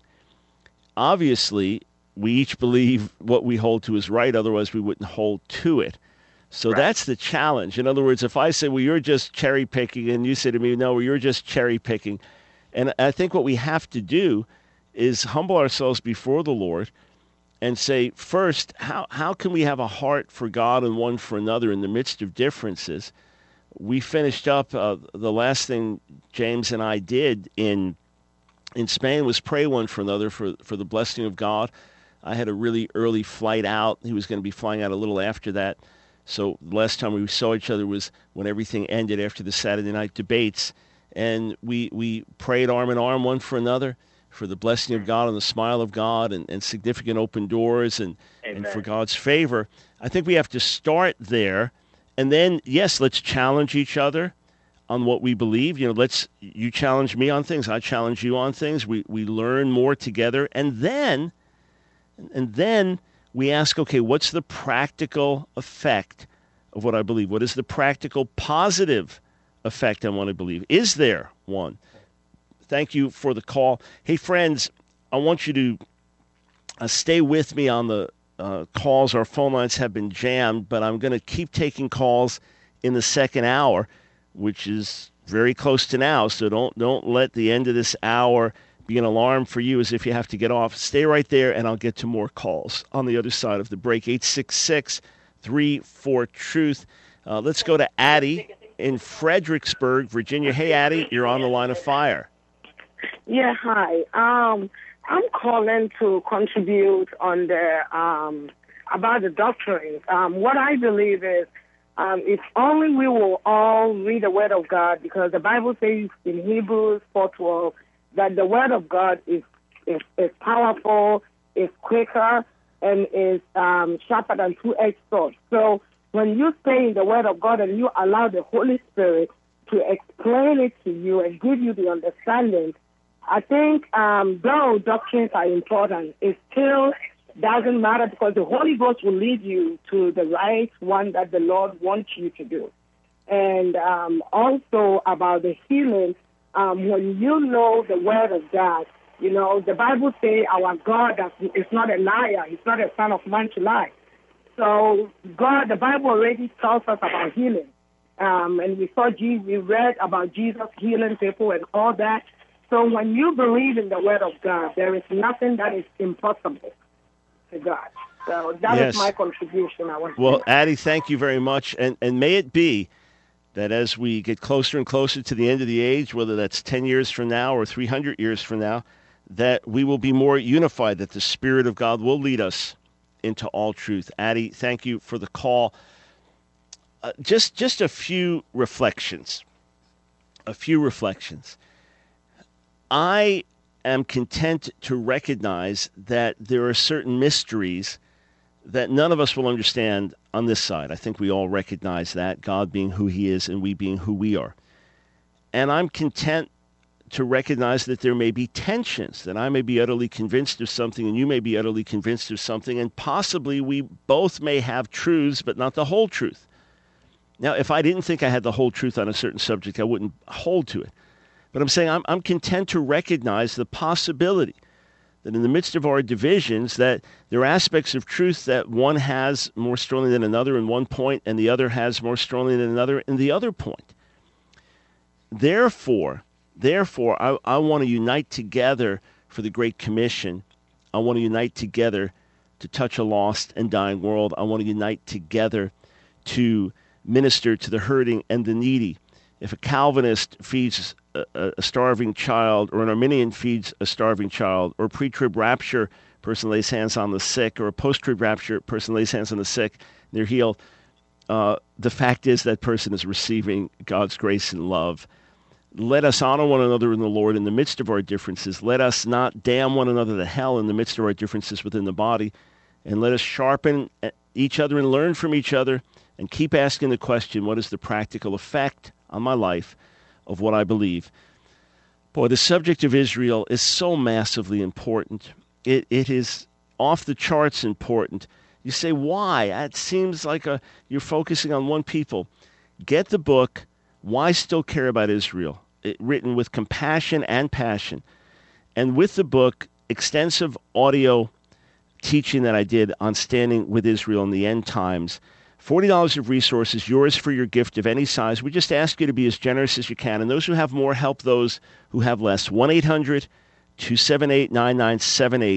Obviously, we each believe what we hold to is right, otherwise we wouldn't hold to it. So that's the challenge. In other words, if I say, well, you're just cherry picking, and you say to me, no, well, you're just cherry picking. And I think what we have to do is humble ourselves before the Lord and say, first, how can we have a heart for God and one for another in the midst of differences? We finished up, the last thing James and I did in Spain was pray one for another for the blessing of God. I had a really early flight out. He was going to be flying out a little after that. So the last time we saw each other was when everything ended after the Saturday night debates. And we prayed arm in arm one for another for the blessing of God and the smile of God and significant open doors and for God's favor. I think we have to start there. And then, yes, let's challenge each other on what we believe. You challenge me on things, I challenge you on things. We learn more together. And then we ask, okay, what's the practical effect of what I believe? What is the practical positive effect on what I believe? Is there one? Thank you for the call. Hey, friends, I want you to stay with me on the calls. Our phone lines have been jammed, but I'm going to keep taking calls in the second hour, which is very close to now. So don't let the end of this hour be an alarm for you as if you have to get off. Stay right there, and I'll get to more calls on the other side of the break. 866-34-TRUTH. Let's go to Addie in Fredericksburg, Virginia. Hey, Addie, you're on the line of fire. Yeah, hi. I'm calling to contribute on the about the doctrines. What I believe is, if only we will all read the Word of God, because the Bible says in Hebrews 4:12 that the Word of God is powerful, is quicker, and is sharper than two-edged sword. So when you stay in the Word of God and you allow the Holy Spirit to explain it to you and give you the understanding, I think though doctrines are important, it still doesn't matter, because the Holy Ghost will lead you to the right one that the Lord wants you to do. And also about the healing, when you know the Word of God, the Bible says our God is not a liar. He's not a son of man to lie. So God, the Bible already tells us about healing. And we read about Jesus healing people and all that. So when you believe in the Word of God, there is nothing that is impossible to God. So that is my contribution. Addie, thank you very much. And may it be that as we get closer and closer to the end of the age, whether that's 10 years from now or 300 years from now, that we will be more unified, that the Spirit of God will lead us into all truth. Addie, thank you for the call. Just a few reflections. I am content to recognize that there are certain mysteries that none of us will understand on this side. I think we all recognize that, God being who He is and we being who we are. And I'm content to recognize that there may be tensions, that I may be utterly convinced of something and you may be utterly convinced of something, and possibly we both may have truths, but not the whole truth. Now, if I didn't think I had the whole truth on a certain subject, I wouldn't hold to it. But I'm saying I'm content to recognize the possibility that in the midst of our divisions, that there are aspects of truth that one has more strongly than another in one point, and the other has more strongly than another in the other point. Therefore, I want to unite together for the Great Commission. I want to unite together to touch a lost and dying world. I want to unite together to minister to the hurting and the needy. If a Calvinist feeds a starving child, or an Arminian feeds a starving child, or a pre-trib rapture person lays hands on the sick, or a post-trib rapture person lays hands on the sick, and they're healed, the fact is that person is receiving God's grace and love. Let us honor one another in the Lord in the midst of our differences. Let us not damn one another to hell in the midst of our differences within the body. And let us sharpen each other and learn from each other, and keep asking the question, what is the practical effect on my life of what I believe? Boy, the subject of Israel is so massively important. It is off the charts important. You say, why? It seems like you're focusing on one people. Get the book, Why Still Care About Israel, written with compassion and passion. And with the book, extensive audio teaching that I did on standing with Israel in the end times. $40 of resources, yours for your gift of any size. We just ask you to be as generous as you can. And those who have more, help those who have less. 1-800-278-9978.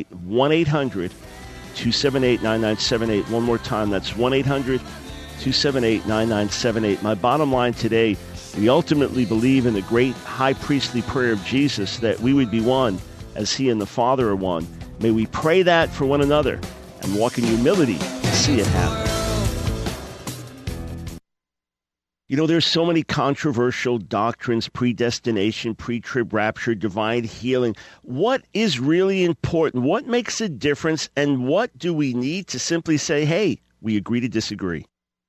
1-800-278-9978. One more time, that's 1-800-278-9978. My bottom line today, we ultimately believe in the great high priestly prayer of Jesus, that we would be one as He and the Father are one. May we pray that for one another and walk in humility to see it happen. You know, there's so many controversial doctrines, predestination, pre-trib rapture, divine healing. What is really important? What makes a difference? And what do we need to simply say, hey, we agree to disagree?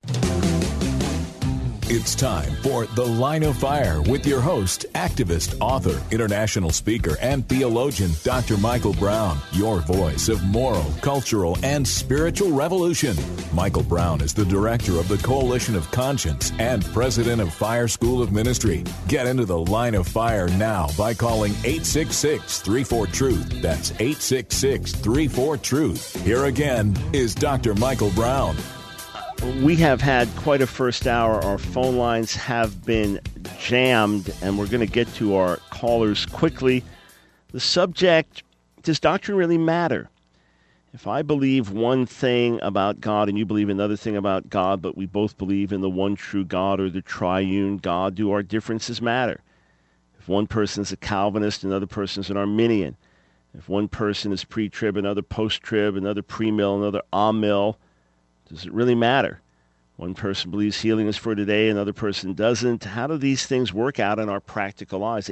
It's time for The Line of Fire with your host, activist, author, international speaker, and theologian, Dr. Michael Brown, your voice of moral, cultural, and spiritual revolution. Michael Brown is the director of the Coalition of Conscience and president of Fire School of Ministry. Get into The Line of Fire now by calling 866-34-TRUTH. That's 866-34-TRUTH. Here again is Dr. Michael Brown. We have had quite a first hour. Our phone lines have been jammed, and we're going to get to our callers quickly. The subject, does doctrine really matter? If I believe one thing about God and you believe another thing about God, but we both believe in the one true God or the triune God, do our differences matter? If one person is a Calvinist, another person is an Arminian. If one person is pre-trib, another post-trib, another pre-mill, another amill, does it really matter? One person believes healing is for today, another person doesn't. How do these things work out in our practical lives?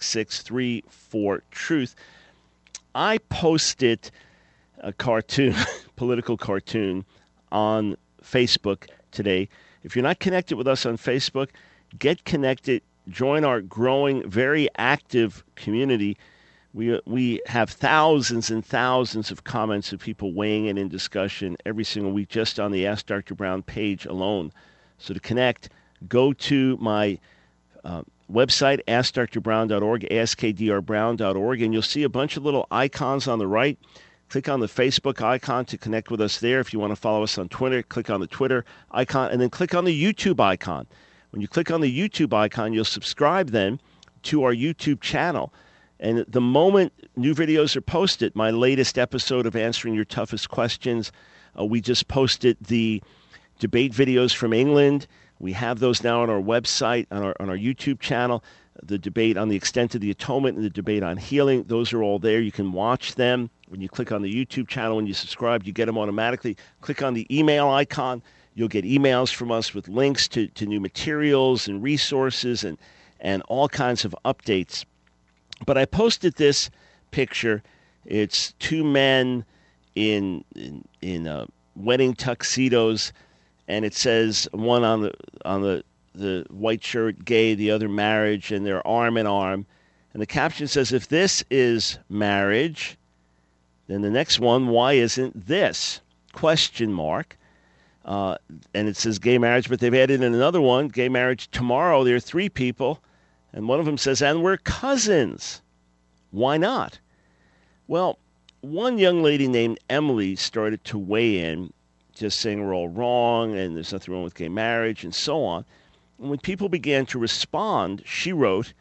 866-34-TRUTH. I posted a cartoon, political cartoon, on Facebook today. If you're not connected with us on Facebook, get connected. Join our growing, very active community. We have thousands and thousands of comments of people weighing in discussion every single week just on the Ask Dr. Brown page alone. So to connect, go to my website, AskDrBrown.org, AskDrBrown.org, and you'll see a bunch of little icons on the right. Click on the Facebook icon to connect with us there. If you want to follow us on Twitter, click on the Twitter icon, and then click on the YouTube icon. When you click on the YouTube icon, you'll subscribe then to our YouTube channel. And the moment new videos are posted, my latest episode of Answering Your Toughest Questions, we just posted the debate videos from England. We have those now on our website, on our YouTube channel. The debate on the extent of the atonement and the debate on healing, those are all there. You can watch them. When you click on the YouTube channel, when you subscribe, you get them automatically. Click on the email icon. You'll get emails from us with links to new materials and resources and all kinds of updates. But I posted this picture. It's two men in wedding tuxedos, and it says one on the white shirt, gay, the other marriage, and they're arm in arm. And the caption says, if this is marriage, then the next one, why isn't this? Question mark. And it says gay marriage, but they've added in another one, gay marriage tomorrow. There are three people. And one of them says, and we're cousins. Why not? Well, one young lady named Emily started to weigh in, just saying we're all wrong and there's nothing wrong with gay marriage and so on. And when people began to respond, she wrote,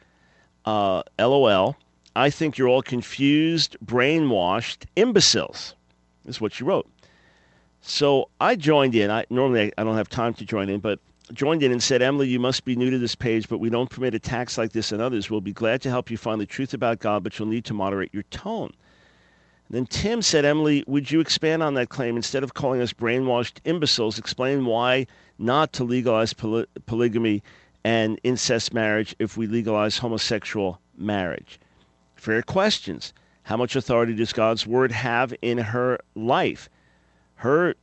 LOL, I think you're all confused, brainwashed imbeciles. This is what she wrote. So I joined in. Normally I don't have time to join in, but joined in and said, Emily, you must be new to this page, but we don't permit attacks like this and others. We'll be glad to help you find the truth about God, but you'll need to moderate your tone. And then Tim said, Emily, would you expand on that claim? Instead of calling us brainwashed imbeciles, explain why not to legalize polygamy and incest marriage if we legalize homosexual marriage. Fair questions. How much authority does God's word have in her life? Her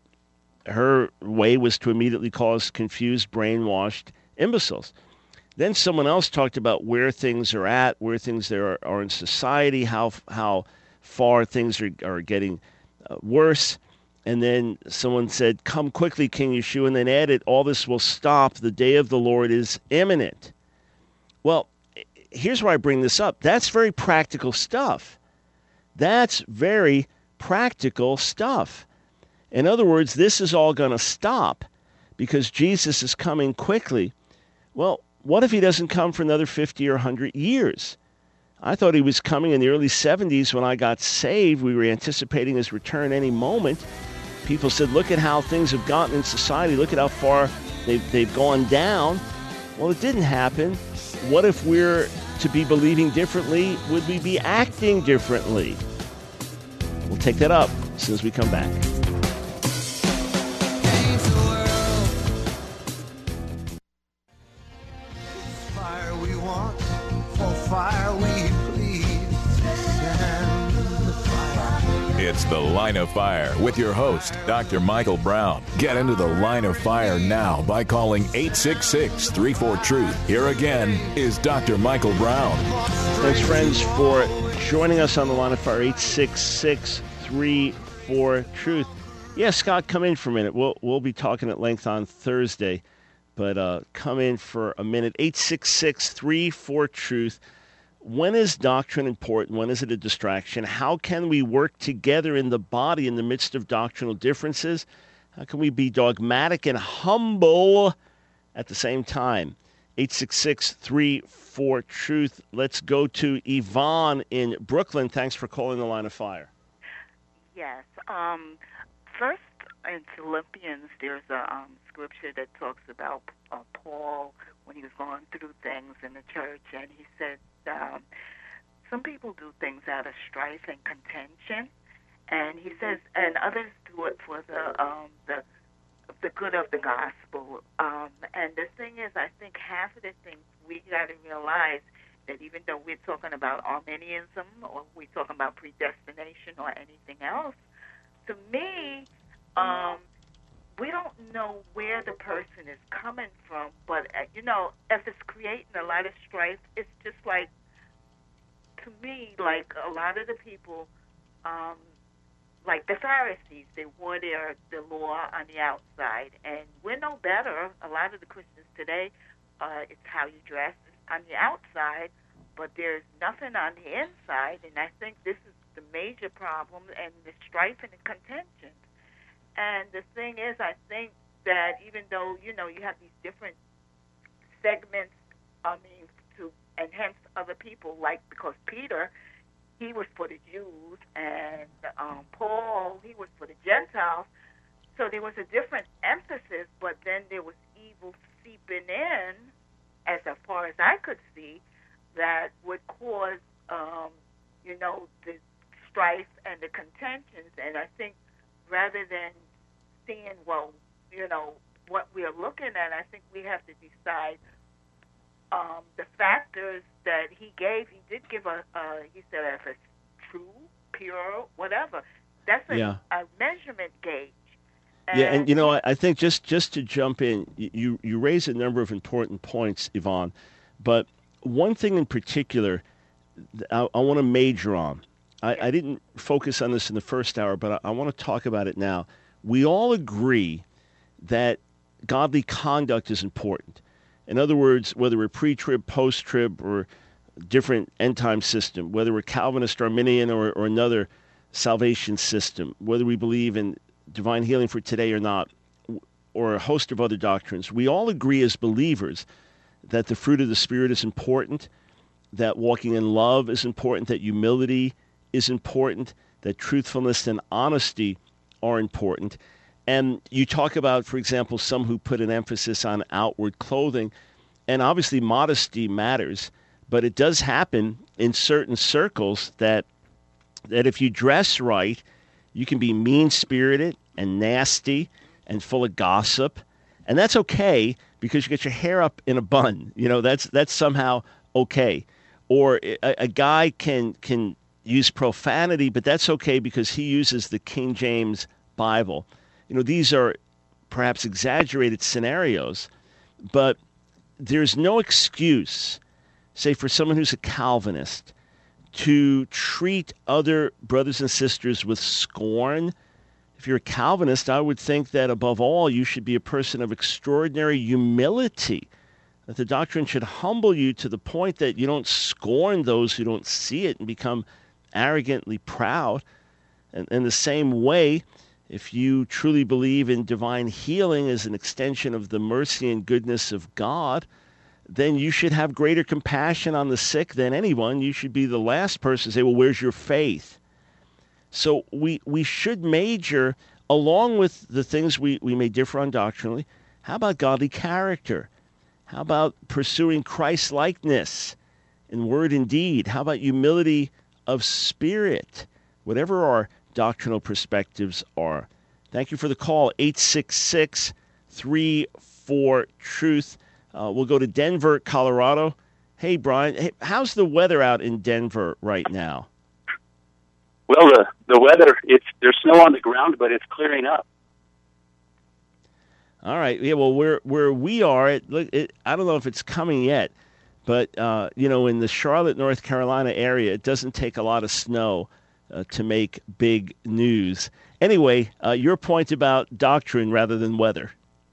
way was to immediately call us confused, brainwashed imbeciles. Then someone else talked about where things are at, where things there are in society, how far things are getting worse. And then someone said, come quickly, King Yeshua, and then added, all this will stop. The day of the Lord is imminent. Well, here's why I bring this up. That's very practical stuff. That's very practical stuff. In other words, this is all going to stop because Jesus is coming quickly. Well, what if he doesn't come for another 50 or 100 years? I thought he was coming in the early 70s when I got saved. We were anticipating his return any moment. People said, look at how things have gotten in society. Look at how far they've gone down. Well, it didn't happen. What if we're to be believing differently? Would we be acting differently? We'll take that up as soon as we come back. It's The Line of Fire with your host, Dr. Michael Brown. Get into the Line of Fire now by calling 866-34-TRUTH. Here again is Dr. Michael Brown. Thanks, friends, for joining us on the Line of Fire, 866-34-TRUTH. Yeah, Scott, come in for a minute. We'll be talking at length on Thursday, but come in for a minute. 866-34-TRUTH. When is doctrine important? When is it a distraction? How can we work together in the body in the midst of doctrinal differences? How can we be dogmatic and humble at the same time? 866-34-TRUTH. Let's go to Yvonne in Brooklyn. Thanks for calling the Line of Fire. Yes. First, in Philippians, there's a scripture that talks about Paul when he was going through things in the church, and he said, some people do things out of strife and contention, and he says, and others do it for the good of the gospel. And the thing is, I think half of the things we got to realize that even though we're talking about Arminianism or we're talking about predestination or anything else, to me, we don't know where the person is coming from, but, if it's creating a lot of strife, it's just like, to me, like a lot of the people, like the Pharisees, they wore the law on the outside, and we're no better. A lot of the Christians today, it's how you dress on the outside, but there's nothing on the inside, and I think this is the major problem, and the strife and the contention. And the thing is, I think that even though, you have these different segments, to enhance other people, like because Peter, he was for the Jews, and Paul, he was for the Gentiles. So there was a different emphasis, but then there was evil seeping in, as far as I could see, that would cause, the strife and the contentions. And I think rather than seeing, what we are looking at, I think we have to decide the factors that he gave. He did give he said if it's true, pure, whatever. That's a measurement gauge. And I think just to jump in, you raise a number of important points, Yvonne, but one thing in particular I want to major on. I didn't focus on this in the first hour, but I want to talk about it now. We all agree that godly conduct is important. In other words, whether we're pre-trib, post-trib, or different end-time system, whether we're Calvinist, Arminian, or another salvation system, whether we believe in divine healing for today or not, or a host of other doctrines, we all agree as believers that the fruit of the Spirit is important, that walking in love is important, that humility is important, that truthfulness and honesty are important. And you talk about, for example, some who put an emphasis on outward clothing, and obviously modesty matters, but it does happen in certain circles that if you dress right, you can be mean-spirited and nasty and full of gossip, and that's okay because you get your hair up in a bun. That's somehow okay. Or a guy can use profanity, but that's okay because he uses the King James Bible. These are perhaps exaggerated scenarios, but there's no excuse, say, for someone who's a Calvinist to treat other brothers and sisters with scorn. If you're a Calvinist, I would think that above all, you should be a person of extraordinary humility, that the doctrine should humble you to the point that you don't scorn those who don't see it and become arrogantly proud. And in the same way, if you truly believe in divine healing as an extension of the mercy and goodness of God, then you should have greater compassion on the sick than anyone. You should be the last person to say, well, where's your faith? So we should major, along with the things we may differ on doctrinally, how about godly character? How about pursuing Christ-likeness in word and deed? How about humility of spirit? Whatever our doctrinal perspectives are. Thank you for the call, 866-34-TRUTH. We'll go to Denver, Colorado. Hey, Brian, how's the weather out in Denver right now? Well, the weather, there's snow on the ground, but it's clearing up. All right. Yeah. Well, where we are, I don't know if it's coming yet, but in the Charlotte, North Carolina area, it doesn't take a lot of snow to make big news. Anyway, your point about doctrine rather than weather.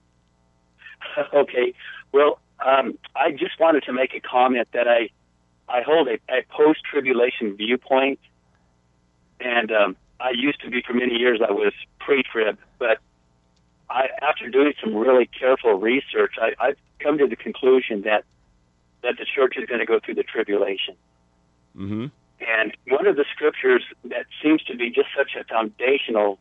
Okay. Well, I just wanted to make a comment that I hold a post-tribulation viewpoint, and I used to be for many years. I was pre-trib, but after doing some really careful research, I've come to the conclusion that the church is going to go through the tribulation. Mm-hmm. And one of the scriptures that seems to be just such a foundational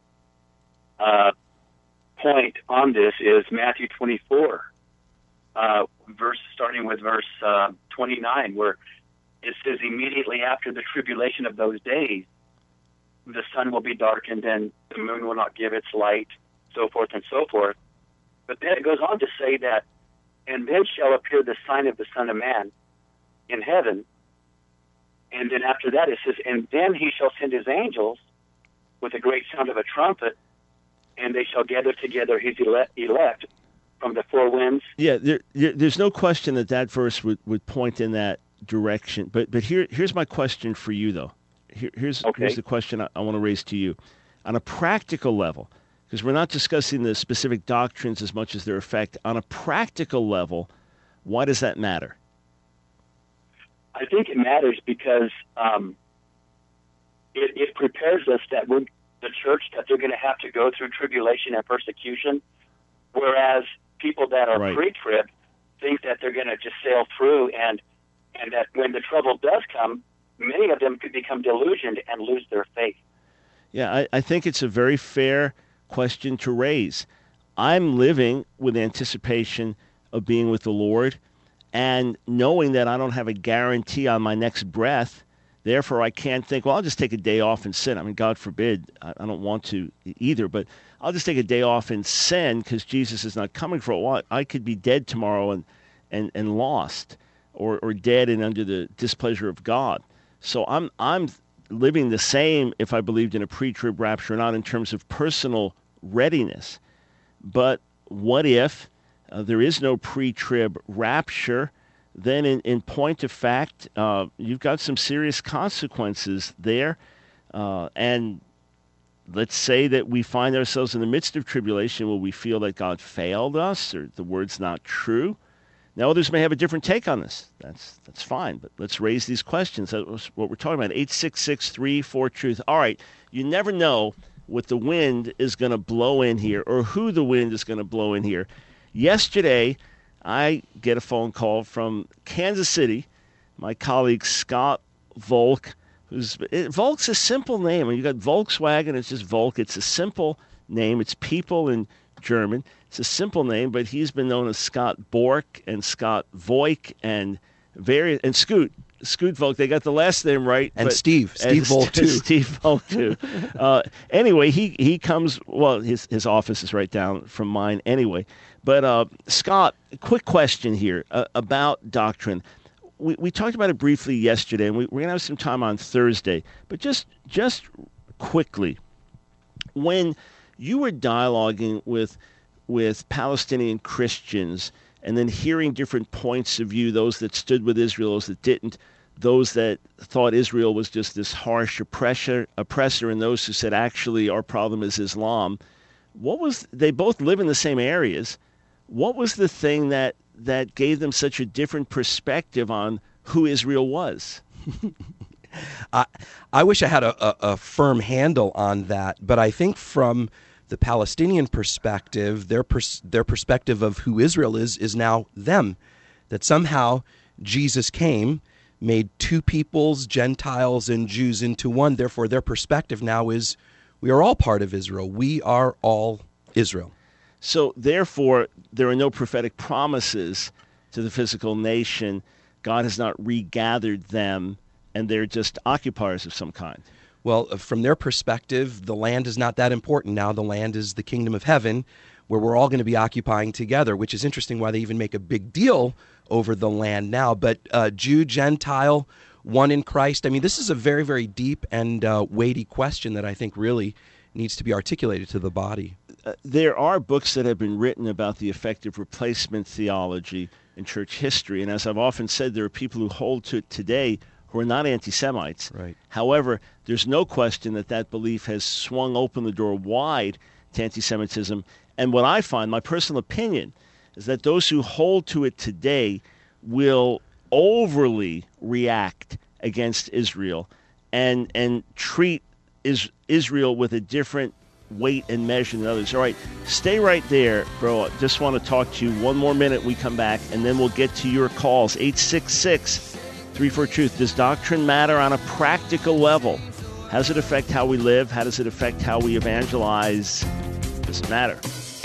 point on this is Matthew 24, starting with verse 29, where it says, immediately after the tribulation of those days, the sun will be darkened and the moon will not give its light, so forth and so forth. But then it goes on to say that, and then shall appear the sign of the Son of Man in heaven. And then after that it says, and then he shall send his angels with a great sound of a trumpet, and they shall gather together his elect from the four winds. Yeah, there's no question that verse would point in that direction. But here's my question for you, though. Here's the question I want to raise to you. On a practical level, because we're not discussing the specific doctrines as much as their effect, on a practical level, why does that matter? I think it matters because it prepares us that when the church, that they're going to have to go through tribulation and persecution, whereas people that are pre-trib think that they're going to just sail through, and that when the trouble does come, many of them could become delusioned and lose their faith. Yeah, I think it's a very fair question to raise. I'm living with anticipation of being with the Lord and knowing that I don't have a guarantee on my next breath. Therefore, I can't think, well, I'll just take a day off and sin. I mean, God forbid, I don't want to either, but I'll just take a day off and sin because Jesus is not coming for a while. I could be dead tomorrow and lost, or dead and under the displeasure of God. So I'm living the same if I believed in a pre-trib rapture or not in terms of personal readiness. But what if there is no pre-trib rapture? Then in point of fact, you've got some serious consequences there. And let's say that we find ourselves in the midst of tribulation. Will we feel that God failed us or the word's not true? Now, others may have a different take on this. That's fine, but let's raise these questions. That's what we're talking about. 866-34-TRUTH. All right, you never know what the wind is going to blow in here or who the wind is going to blow in here. Yesterday, I get a phone call from Kansas City, my colleague Scott Volk. Volk's a simple name. When you got Volkswagen, it's just Volk. It's a simple name. It's people in German. It's a simple name, but he's been known as Scott Bork and Scott Voik and Scoot Volk. They got the last name right. And Steve Volk too. Steve Volk too. Anyway, he comes. Well, his office is right down from mine. Anyway, but Scott, quick question here about doctrine. We talked about it briefly yesterday, and we're going to have some time on Thursday. But just quickly, when you were dialoguing with Palestinian Christians and then hearing different points of view, those that stood with Israel, those that didn't, those that thought Israel was just this harsh oppressor, and those who said, actually, our problem is Islam. They both live in the same areas. What was the thing that gave them such a different perspective on who Israel was? I wish I had a firm handle on that, but I think from the Palestinian perspective, their perspective of who Israel is now them. That somehow Jesus came, made two peoples, Gentiles and Jews, into one. Therefore, their perspective now is we are all part of Israel. We are all Israel. So, therefore, there are no prophetic promises to the physical nation. God has not regathered them, and they're just occupiers of some kind. Well, from their perspective, the land is not that important now. The land is the kingdom of heaven, where we're all going to be occupying together, which is interesting why they even make a big deal over the land now. But Jew, Gentile, one in Christ? I mean, this is a very, very deep and weighty question that I think really needs to be articulated to the body. There are books that have been written about the effective replacement theology in church history, and as I've often said, there are people who hold to it today who are not anti-Semites. Right. However, there's no question that that belief has swung open the door wide to anti-Semitism, and what I find, my personal opinion, is that those who hold to it today will overly react against Israel and treat Israel with a different weight and measure than others. All right, stay right there, bro. I just want to talk to you one more minute. We come back, and then we'll get to your calls. 866-34-TRUTH. Does doctrine matter on a practical level? How does it affect how we live? How does it affect how we evangelize? Does it matter?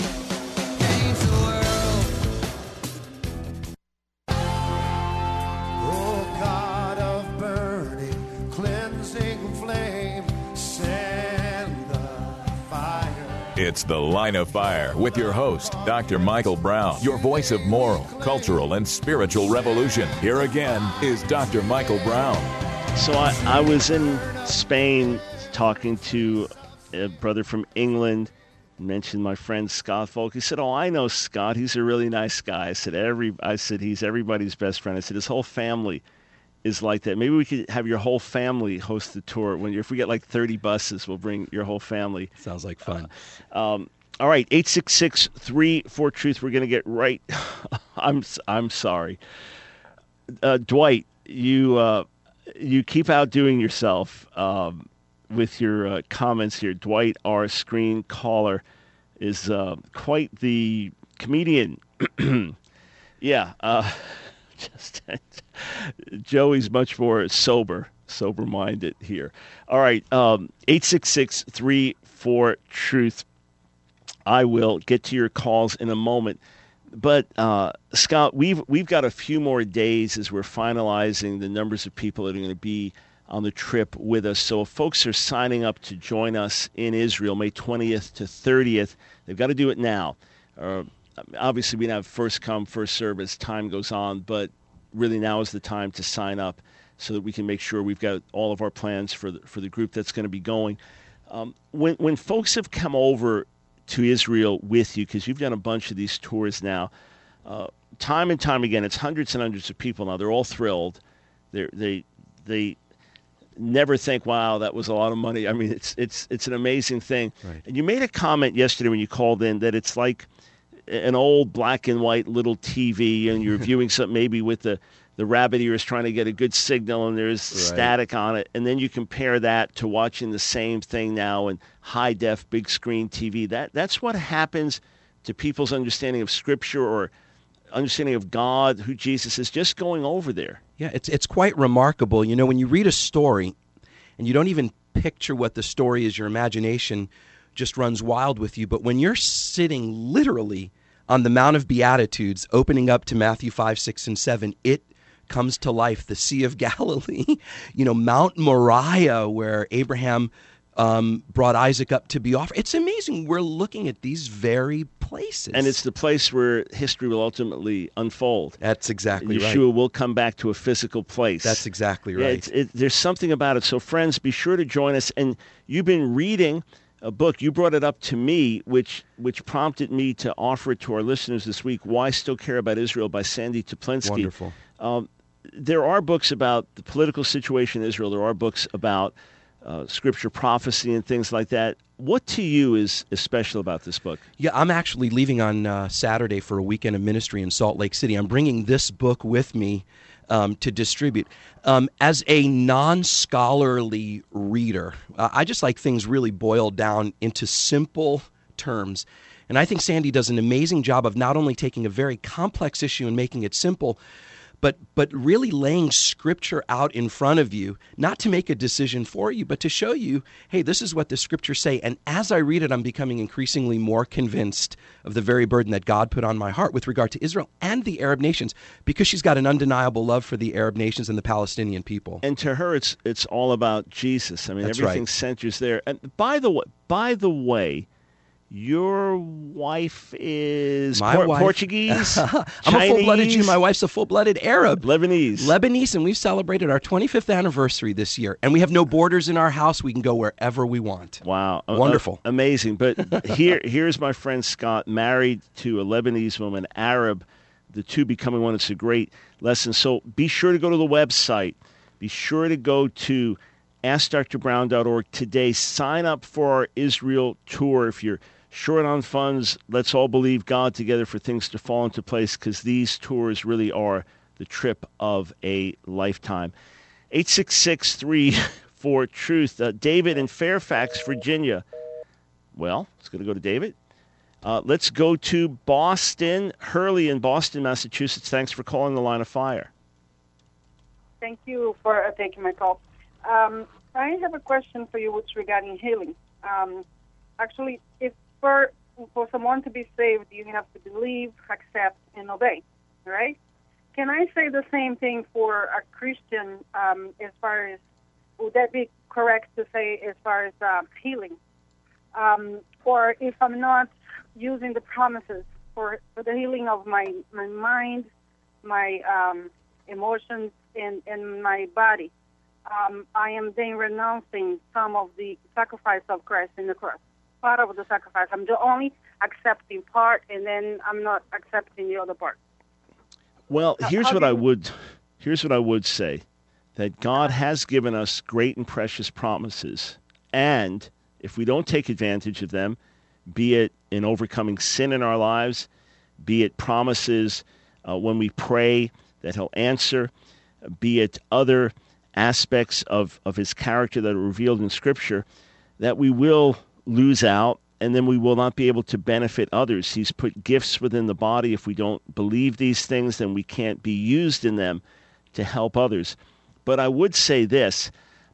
It's The Line of Fire with your host, Dr. Michael Brown, your voice of moral, cultural, and spiritual revolution. Here again is Dr. Michael Brown. So I was in Spain talking to a brother from England, mentioned my friend Scott Folk. He said, "Oh, I know Scott. He's a really nice guy." I said, "He's everybody's best friend." I said, "His whole family is like that. Maybe we could have your whole family host the tour. If we get like 30 buses, we'll bring your whole family." Sounds like fun. All right, 866-34-TRUTH. We're going to get right. I'm sorry, Dwight. You keep outdoing yourself with your comments here. Dwight, our screen caller, is quite the comedian. Yeah. Joey's much more sober-minded here. All right, 866-34-TRUTH. I will get to your calls in a moment. But, Scott, we've got a few more days as we're finalizing the numbers of people that are going to be on the trip with us. So if folks are signing up to join us in Israel, May 20th to 30th, they've got to do it now. Obviously, we have first come, first serve as time goes on, but really now is the time to sign up so that we can make sure we've got all of our plans for the group that's going to be going. When folks have come over to Israel with you, because you've done a bunch of these tours now, time and time again, it's hundreds and hundreds of people now. They're all thrilled. They never think, "Wow, that was a lot of money." I mean, it's an amazing thing. Right. And you made a comment yesterday when you called in that it's like an old black and white little TV, and you're viewing something maybe with the rabbit ears trying to get a good signal, and there's static on it, and then you compare that to watching the same thing now in high def big screen TV. That's what happens to people's understanding of Scripture or understanding of God, who Jesus is, just going over there. Yeah, it's quite remarkable. You know, when you read a story and you don't even picture what the story is, your imagination just runs wild with you. But when you're sitting literally on the Mount of Beatitudes, opening up to Matthew 5, 6, and 7, it comes to life. The Sea of Galilee, Mount Moriah, where Abraham brought Isaac up to be offered. It's amazing. We're looking at these very places. And it's the place where history will ultimately unfold. That's exactly right. Yeshua will come back to a physical place. That's exactly right. There's something about it. So, friends, be sure to join us. And you've been reading a book. You brought it up to me, which prompted me to offer it to our listeners this week, Why Still Care About Israel by Sandy Toplinsky. Wonderful. There are books about the political situation in Israel. There are books about Scripture prophecy and things like that. What to you is special about this book? Yeah, I'm actually leaving on Saturday for a weekend of ministry in Salt Lake City. I'm bringing this book with me to distribute. As a non-scholarly reader, I just like things really boiled down into simple terms. And I think Sandy does an amazing job of not only taking a very complex issue and making it simple, but really laying Scripture out in front of you, not to make a decision for you, but to show you, hey, this is what the Scriptures say. And as I read it, I'm becoming increasingly more convinced of the very burden that God put on my heart with regard to Israel and the Arab nations, because she's got an undeniable love for the Arab nations and the Palestinian people. And to her, it's all about Jesus. I mean, That's everything right. centers there. And by the way, Your wife is My wife, Portuguese? I'm a full-blooded Jew. My wife's a full-blooded Arab. Lebanese, and we've celebrated our 25th anniversary this year. And we have no borders in our house. We can go wherever we want. Wow. Wonderful. Amazing. But here's my friend Scott, married to a Lebanese woman, Arab, the two becoming one. It's a great lesson. So be sure to go to the website. Be sure to go to AskDrBrown.org today. Sign up for our Israel tour. If you're short on funds, let's all believe God together for things to fall into place, because these tours really are the trip of a lifetime. 866-34-TRUTH. David in Fairfax, Virginia. Well, let's go to David. Let's go to Boston. Hurley in Boston, Massachusetts. Thanks for calling the Line of Fire. Thank you for taking my call. I have a question for you, which regarding healing. Actually, if for someone to be saved, you have to believe, accept, and obey, right? Can I say the same thing for a Christian as far as, would that be correct to say as far as healing? Or if I'm not using the promises for the healing of my mind, my emotions, and my body, I am then renouncing some of the sacrifice of Christ in the cross. Part of the sacrifice. I'm only accepting part, and then I'm not accepting the other part. Well, here's what I would say, that God has given us great and precious promises, and if we don't take advantage of them, be it in overcoming sin in our lives, be it promises when we pray that He'll answer, be it other aspects of His character that are revealed in Scripture, that we will lose out, and then we will not be able to benefit others. He's put gifts within the body. If we don't believe these things, then we can't be used in them to help others. But I would say this,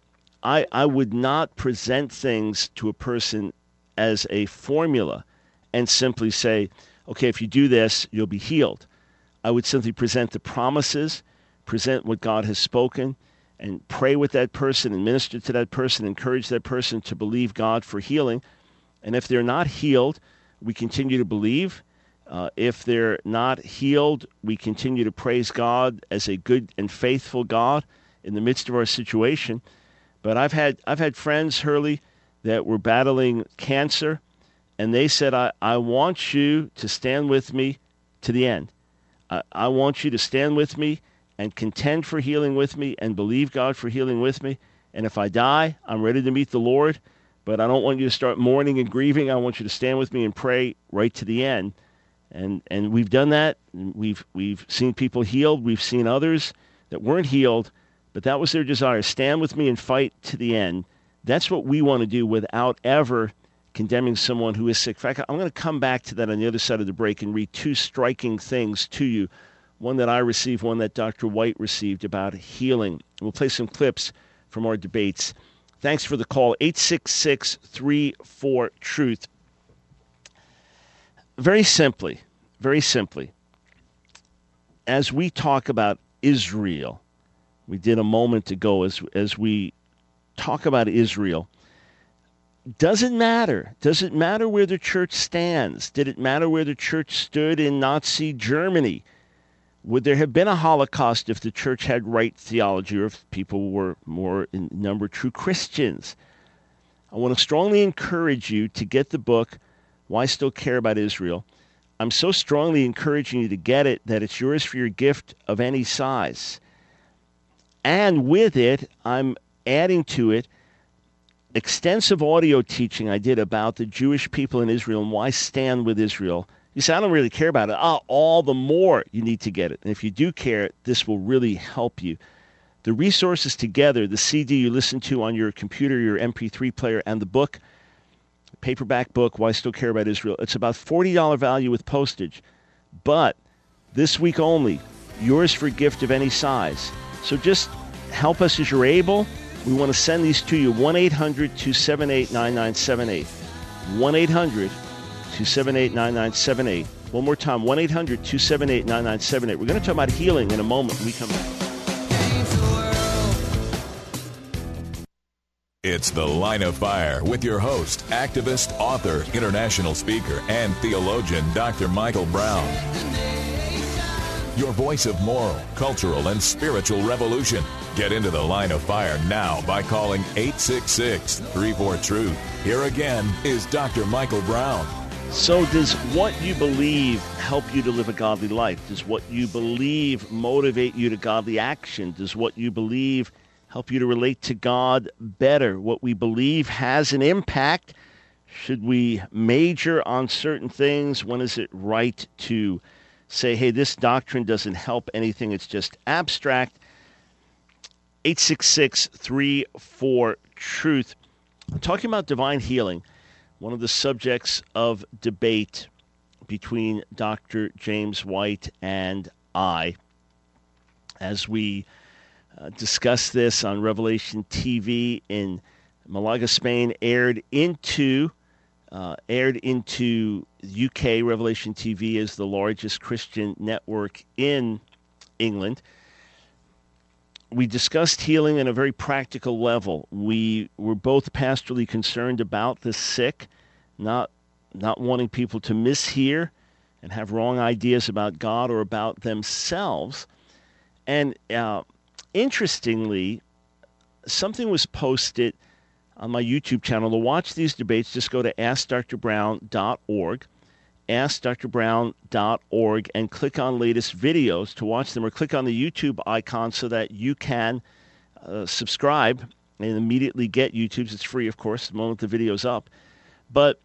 I would not present things to a person as a formula and simply say, okay, if you do this, you'll be healed. I would simply present the promises, present what God has spoken, and pray with that person and minister to that person, encourage that person to believe God for healing. And if they're not healed, we continue to believe. If they're not healed, we continue to praise God as a good and faithful God in the midst of our situation. But I've had friends, Hurley, that were battling cancer, and they said, I want you to stand with me to the end. I want you to stand with me and contend for healing with me and believe God for healing with me. And if I die, I'm ready to meet the Lord, but I don't want you to start mourning and grieving. I want you to stand with me and pray right to the end. And we've done that. We've seen people healed. We've seen others that weren't healed, but that was their desire. Stand with me and fight to the end. That's what we want to do without ever condemning someone who is sick. In fact, I'm going to come back to that on the other side of the break and read two striking things to you. One that I received, one that Dr. White received about healing. We'll play some clips from our debates. Thanks for the call, 866-34-TRUTH. Very simply, as we talk about Israel, we did a moment ago, as we talk about Israel, does it matter where the church stands? Did it matter where the church stood in Nazi Germany? Would there have been a Holocaust if the church had right theology, or if people were more in number true Christians? I want to strongly encourage you to get the book, Why Still Care About Israel. I'm so strongly encouraging you to get it that it's yours for your gift of any size. And with it, I'm adding to it extensive audio teaching I did about the Jewish people in Israel and why stand with Israel. You say, I don't really care about it. All the more you need to get it. And if you do care, this will really help you. The resources together, the CD you listen to on your computer, your MP3 player, and the book, paperback book, Why Still Care About Israel, it's about $40 value with postage. But this week only, yours for a gift of any size. So just help us as you're able. We want to send these to you, 1-800-278-9978. 1-800-278-9978. One more time, 1-800-278-9978. We're going to talk about healing in a moment when we come back. It's The Line of Fire with your host, activist, author, international speaker, and theologian, Dr. Michael Brown. Your voice of moral, cultural, and spiritual revolution. Get into The Line of Fire now by calling 866-34-TRUTH. Here again is Dr. Michael Brown. So does what you believe help you to live a godly life? Does what you believe motivate you to godly action? Does what you believe help you to relate to God better? What we believe has an impact. Should we major on certain things? When is it right to say, hey, this doctrine doesn't help anything, it's just abstract? 866-34-TRUTH. I'm talking about divine healing, one of the subjects of debate between Dr. James White and I. As we discuss this on Revelation TV in Malaga, Spain, aired into UK. Revelation TV is the largest Christian network in England. We discussed healing on a very practical level. We were both pastorally concerned about the sick, not wanting people to mishear and have wrong ideas about God or about themselves. And interestingly, something was posted on my YouTube channel. To watch these debates, just go to AskDrBrown.org, AskDrBrown.org, and click on latest videos to watch them, or click on the YouTube icon so that you can subscribe and immediately get YouTube's. It's free, of course, the moment the video's up. But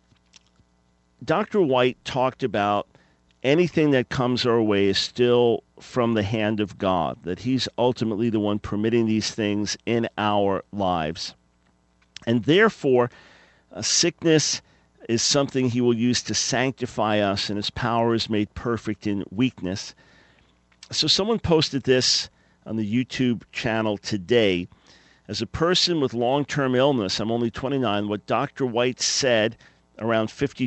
Dr. White talked about anything that comes our way is still from the hand of God, that he's ultimately the one permitting these things in our lives. And therefore, sickness is something he will use to sanctify us, and his power is made perfect in weakness. So someone posted this on the YouTube channel today. As a person with long-term illness, I'm only 29, what Dr. White said around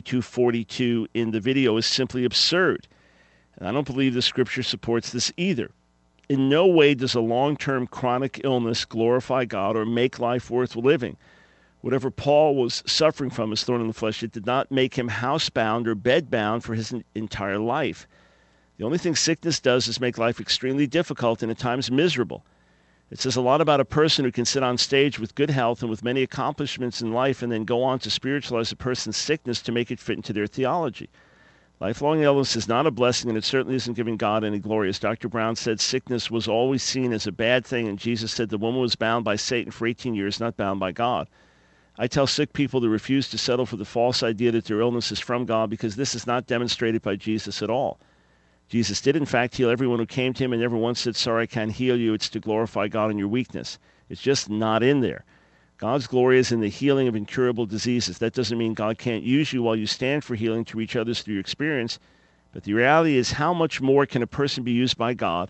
52:42 in the video is simply absurd. And I don't believe the scripture supports this either. In no way does a long-term chronic illness glorify God or make life worth living. Whatever Paul was suffering from, his thorn in the flesh, it did not make him housebound or bedbound for his entire life. The only thing sickness does is make life extremely difficult and at times miserable. It says a lot about a person who can sit on stage with good health and with many accomplishments in life and then go on to spiritualize a person's sickness to make it fit into their theology. Lifelong illness is not a blessing, and it certainly isn't giving God any glory. As Dr. Brown said, sickness was always seen as a bad thing, and Jesus said the woman was bound by Satan for 18 years, not bound by God. I tell sick people to refuse to settle for the false idea that their illness is from God, because this is not demonstrated by Jesus at all. Jesus did, in fact, heal everyone who came to him and never once said, sorry, I can't heal you. It's to glorify God in your weakness. It's just not in there. God's glory is in the healing of incurable diseases. That doesn't mean God can't use you while you stand for healing to reach others through your experience. But the reality is, how much more can a person be used by God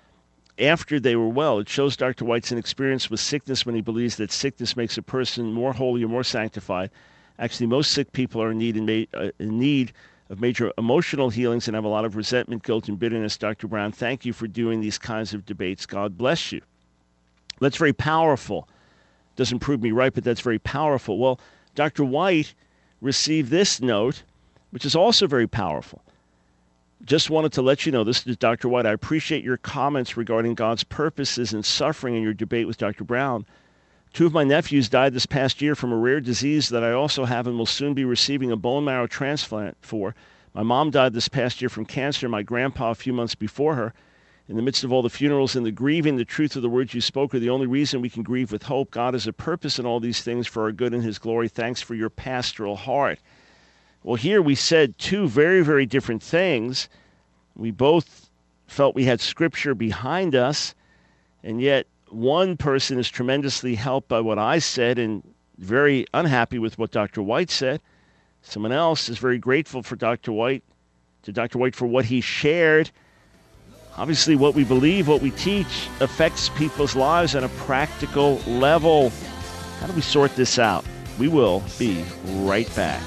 after they were well? It shows Dr. White's inexperience with sickness when he believes that sickness makes a person more holy or more sanctified. Actually, most sick people are in need of major emotional healings and have a lot of resentment, guilt, and bitterness. Dr. Brown, thank you for doing these kinds of debates. God bless you. That's very powerful. Doesn't prove me right, but that's very powerful. Well, Dr. White received this note, which is also very powerful. Just wanted to let you know, this is Dr. White. I appreciate your comments regarding God's purposes in suffering in your debate with Dr. Brown. 2 of my nephews died this past year from a rare disease that I also have and will soon be receiving a bone marrow transplant for. My mom died this past year from cancer, my grandpa a few months before her. In the midst of all the funerals and the grieving, the truth of the words you spoke are the only reason we can grieve with hope. God has a purpose in all these things for our good and his glory. Thanks for your pastoral heart. Well, here we said two very, very different things. We both felt we had scripture behind us, and yet one person is tremendously helped by what I said and very unhappy with what Dr. White said. Someone else is very grateful for Dr. White for what he shared. Obviously, what we believe, what we teach, affects people's lives on a practical level. How do we sort this out? We will be right back.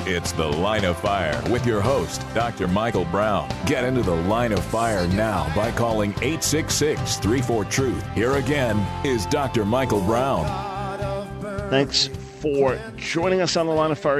It's The Line of Fire with your host, Dr. Michael Brown. Get into the Line of Fire now by calling 866-34-TRUTH. Here again is Dr. Michael Brown. Thanks for joining us on the Line of Fire,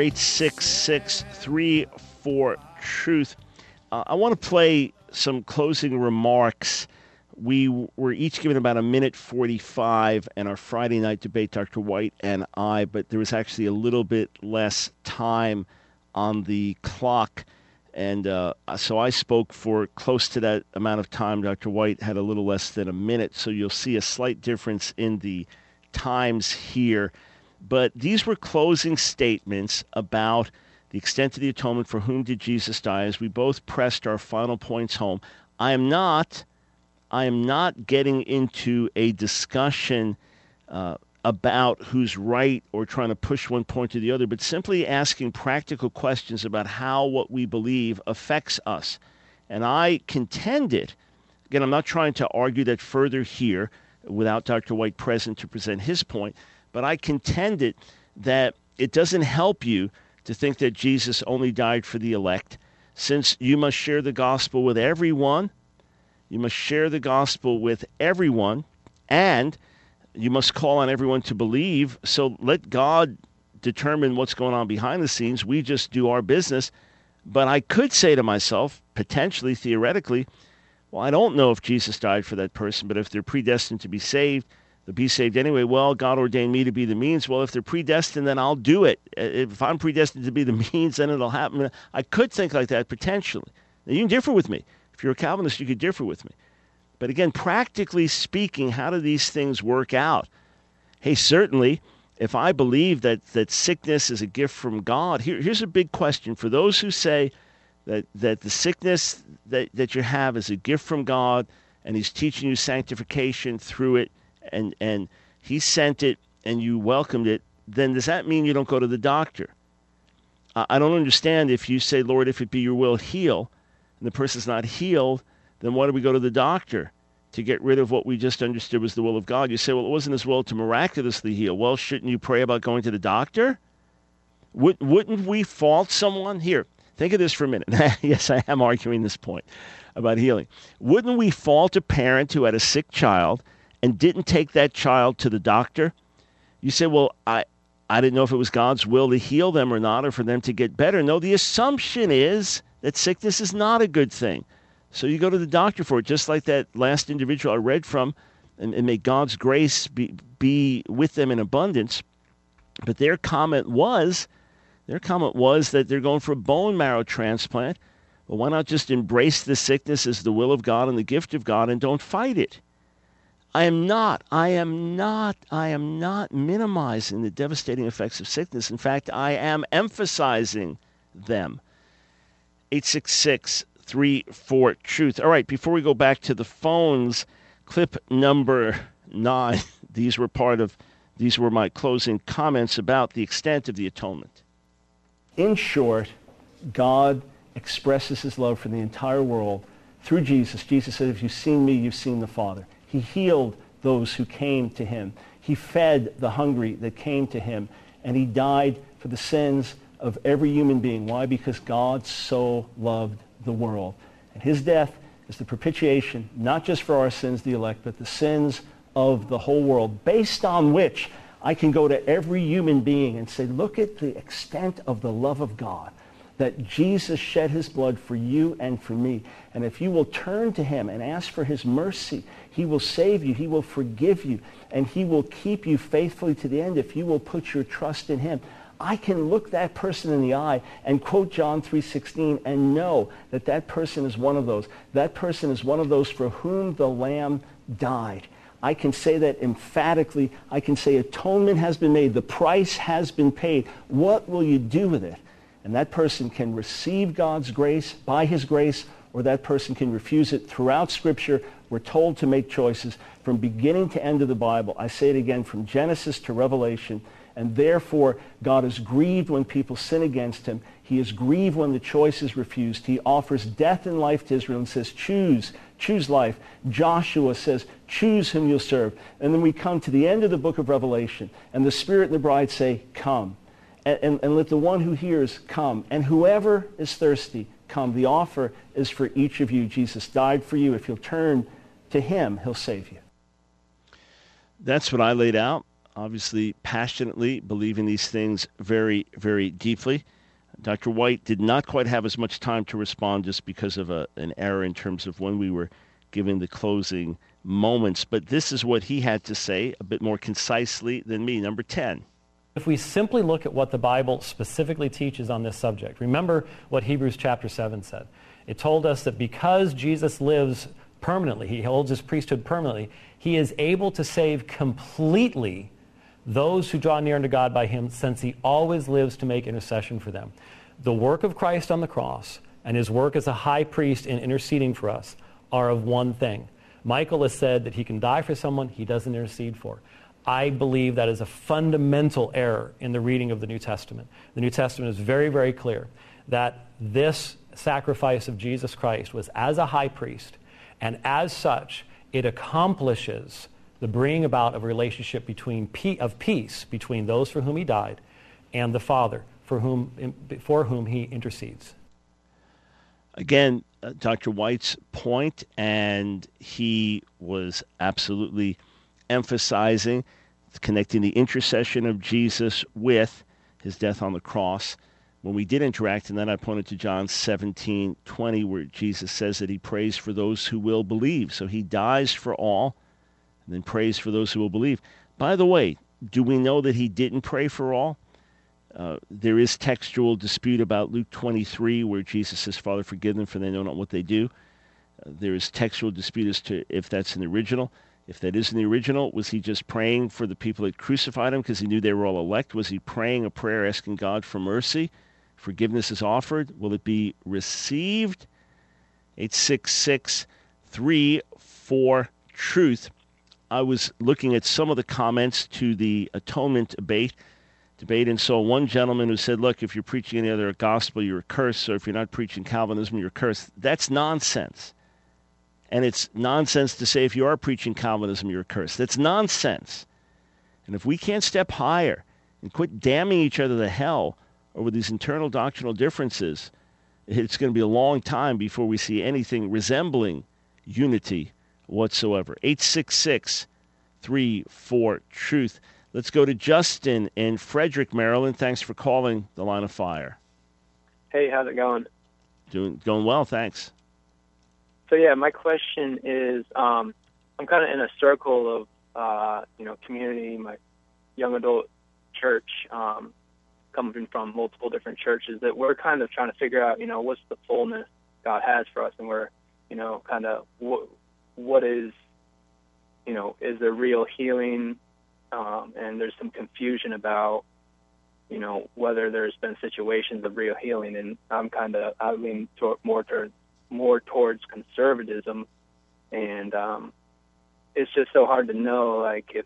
866-34-TRUTH. I want to play some closing remarks. We were each given about a minute 45 in our Friday night debate, Dr. White and I, but there was actually a little bit less time on the clock. And so I spoke for close to that amount of time. Dr. White had a little less than a minute, so you'll see a slight difference in the times here. But these were closing statements about the extent of the atonement, for whom did Jesus die, as we both pressed our final points home. I am not getting into a discussion about who's right or trying to push one point to the other, but simply asking practical questions about how what we believe affects us. And I contended, again, I'm not trying to argue that further here without Dr. White present to present his point, but I contended that it doesn't help you to think that Jesus only died for the elect, since you must share the gospel with everyone. You must share the gospel with everyone, and you must call on everyone to believe. So let God determine what's going on behind the scenes. We just do our business. But I could say to myself, potentially, theoretically, well, I don't know if Jesus died for that person, but if they're predestined to be saved, they'll be saved anyway. Well, God ordained me to be the means. Well, if they're predestined, then I'll do it. If I'm predestined to be the means, then it'll happen. I could think like that potentially. Now, you can differ with me. If you're a Calvinist, you could differ with me. But again, practically speaking, how do these things work out? Hey, certainly, if I believe that sickness is a gift from God, here's a big question. For those who say that the sickness that you have is a gift from God, and he's teaching you sanctification through it, and he sent it, and you welcomed it, then does that mean you don't go to the doctor? I don't understand if you say, Lord, if it be your will, heal, and the person's not healed, then why do we go to the doctor? To get rid of what we just understood was the will of God. You say, well, it wasn't his will to miraculously heal. Well, shouldn't you pray about going to the doctor? Wouldn't we fault someone? Here, think of this for a minute. Yes, I am arguing this point about healing. Wouldn't we fault a parent who had a sick child and didn't take that child to the doctor? You say, well, I didn't know if it was God's will to heal them or not, or for them to get better. No, the assumption is that sickness is not a good thing. So you go to the doctor for it, just like that last individual I read from, and may God's grace be with them in abundance. But their comment was that they're going for a bone marrow transplant. Well, why not just embrace the sickness as the will of God and the gift of God and don't fight it? I am not minimizing the devastating effects of sickness. In fact, I am emphasizing them. 866-34-TRUTH. All right, before we go back to the phones, clip number 9. These were my closing comments about the extent of the atonement. In short, God expresses his love for the entire world through Jesus. Jesus said, if you've seen me, you've seen the Father. He healed those who came to him. He fed the hungry that came to him. And he died for the sins of every human being. Why? Because God so loved the world. And his death is the propitiation, not just for our sins, the elect, but the sins of the whole world, based on which I can go to every human being and say, look at the extent of the love of God, that Jesus shed his blood for you and for me. And if you will turn to him and ask for his mercy, he will save you, he will forgive you, and he will keep you faithfully to the end if you will put your trust in him. I can look that person in the eye and quote John 3:16 and know that that person is one of those. That person is one of those for whom the Lamb died. I can say that emphatically. I can say atonement has been made. The price has been paid. What will you do with it? And that person can receive God's grace by his grace, or that person can refuse it. Throughout Scripture, we're told to make choices from beginning to end of the Bible. I say it again, from Genesis to Revelation. And therefore, God is grieved when people sin against him. He is grieved when the choice is refused. He offers death and life to Israel and says, choose life. Joshua says, choose whom you'll serve. And then we come to the end of the book of Revelation, and the Spirit and the bride say, come. and let the one who hears come. And whoever is thirsty, come. The offer is for each of you. Jesus died for you. If you'll turn to him, he'll save you. That's what I laid out, obviously passionately, believing these things very, very deeply. Dr. White did not quite have as much time to respond just because of an error in terms of when we were giving the closing moments. But this is what he had to say a bit more concisely than me. Number 10. If we simply look at what the Bible specifically teaches on this subject, remember what Hebrews chapter 7 said. It told us that because Jesus lives permanently, he holds his priesthood permanently, he is able to save completely those who draw near unto God by him, since he always lives to make intercession for them. The work of Christ on the cross and his work as a high priest in interceding for us are of one thing. Michael has said that he can die for someone he doesn't intercede for. I believe that is a fundamental error in the reading of the New Testament. The New Testament is very, very clear that this sacrifice of Jesus Christ was as a high priest, and as such, it accomplishes the bringing about of a relationship of peace between those for whom he died and the Father for whom he intercedes. Again, Dr. White's point, and he was absolutely emphasizing, connecting the intercession of Jesus with his death on the cross. When we did interact, and then I pointed to John 17:20, where Jesus says that he prays for those who will believe. So he dies for all, and then prays for those who will believe. By the way, do we know that he didn't pray for all? There is textual dispute about Luke 23, where Jesus says, Father, forgive them, for they know not what they do. There is textual dispute as to if that's in the original. If that is in the original, was he just praying for the people that crucified him because he knew they were all elect? Was he praying a prayer asking God for mercy? Forgiveness is offered. Will it be received? 866-34-TRUTH. I was looking at some of the comments to the atonement debate, and saw one gentleman who said, look, if you're preaching any other gospel, you're cursed. So if you're not preaching Calvinism, you're cursed. That's nonsense. And it's nonsense to say if you are preaching Calvinism, you're cursed. That's nonsense. And if we can't step higher and quit damning each other to hell over these internal doctrinal differences, it's going to be a long time before we see anything resembling unity whatsoever. 866-34-TRUTH. Let's go to Justin in Frederick, Maryland. Thanks for calling the Line of Fire. Hey, how's it going? Going well, thanks. So yeah, my question is, I'm kind of in a circle of, community, my young adult church, coming from multiple different churches, that we're kind of trying to figure out, what's the fullness God has for us, and we're, kind of what is, is there real healing? And there's some confusion about, whether there's been situations of real healing, and I lean more towards conservatism, and it's just so hard to know, like, if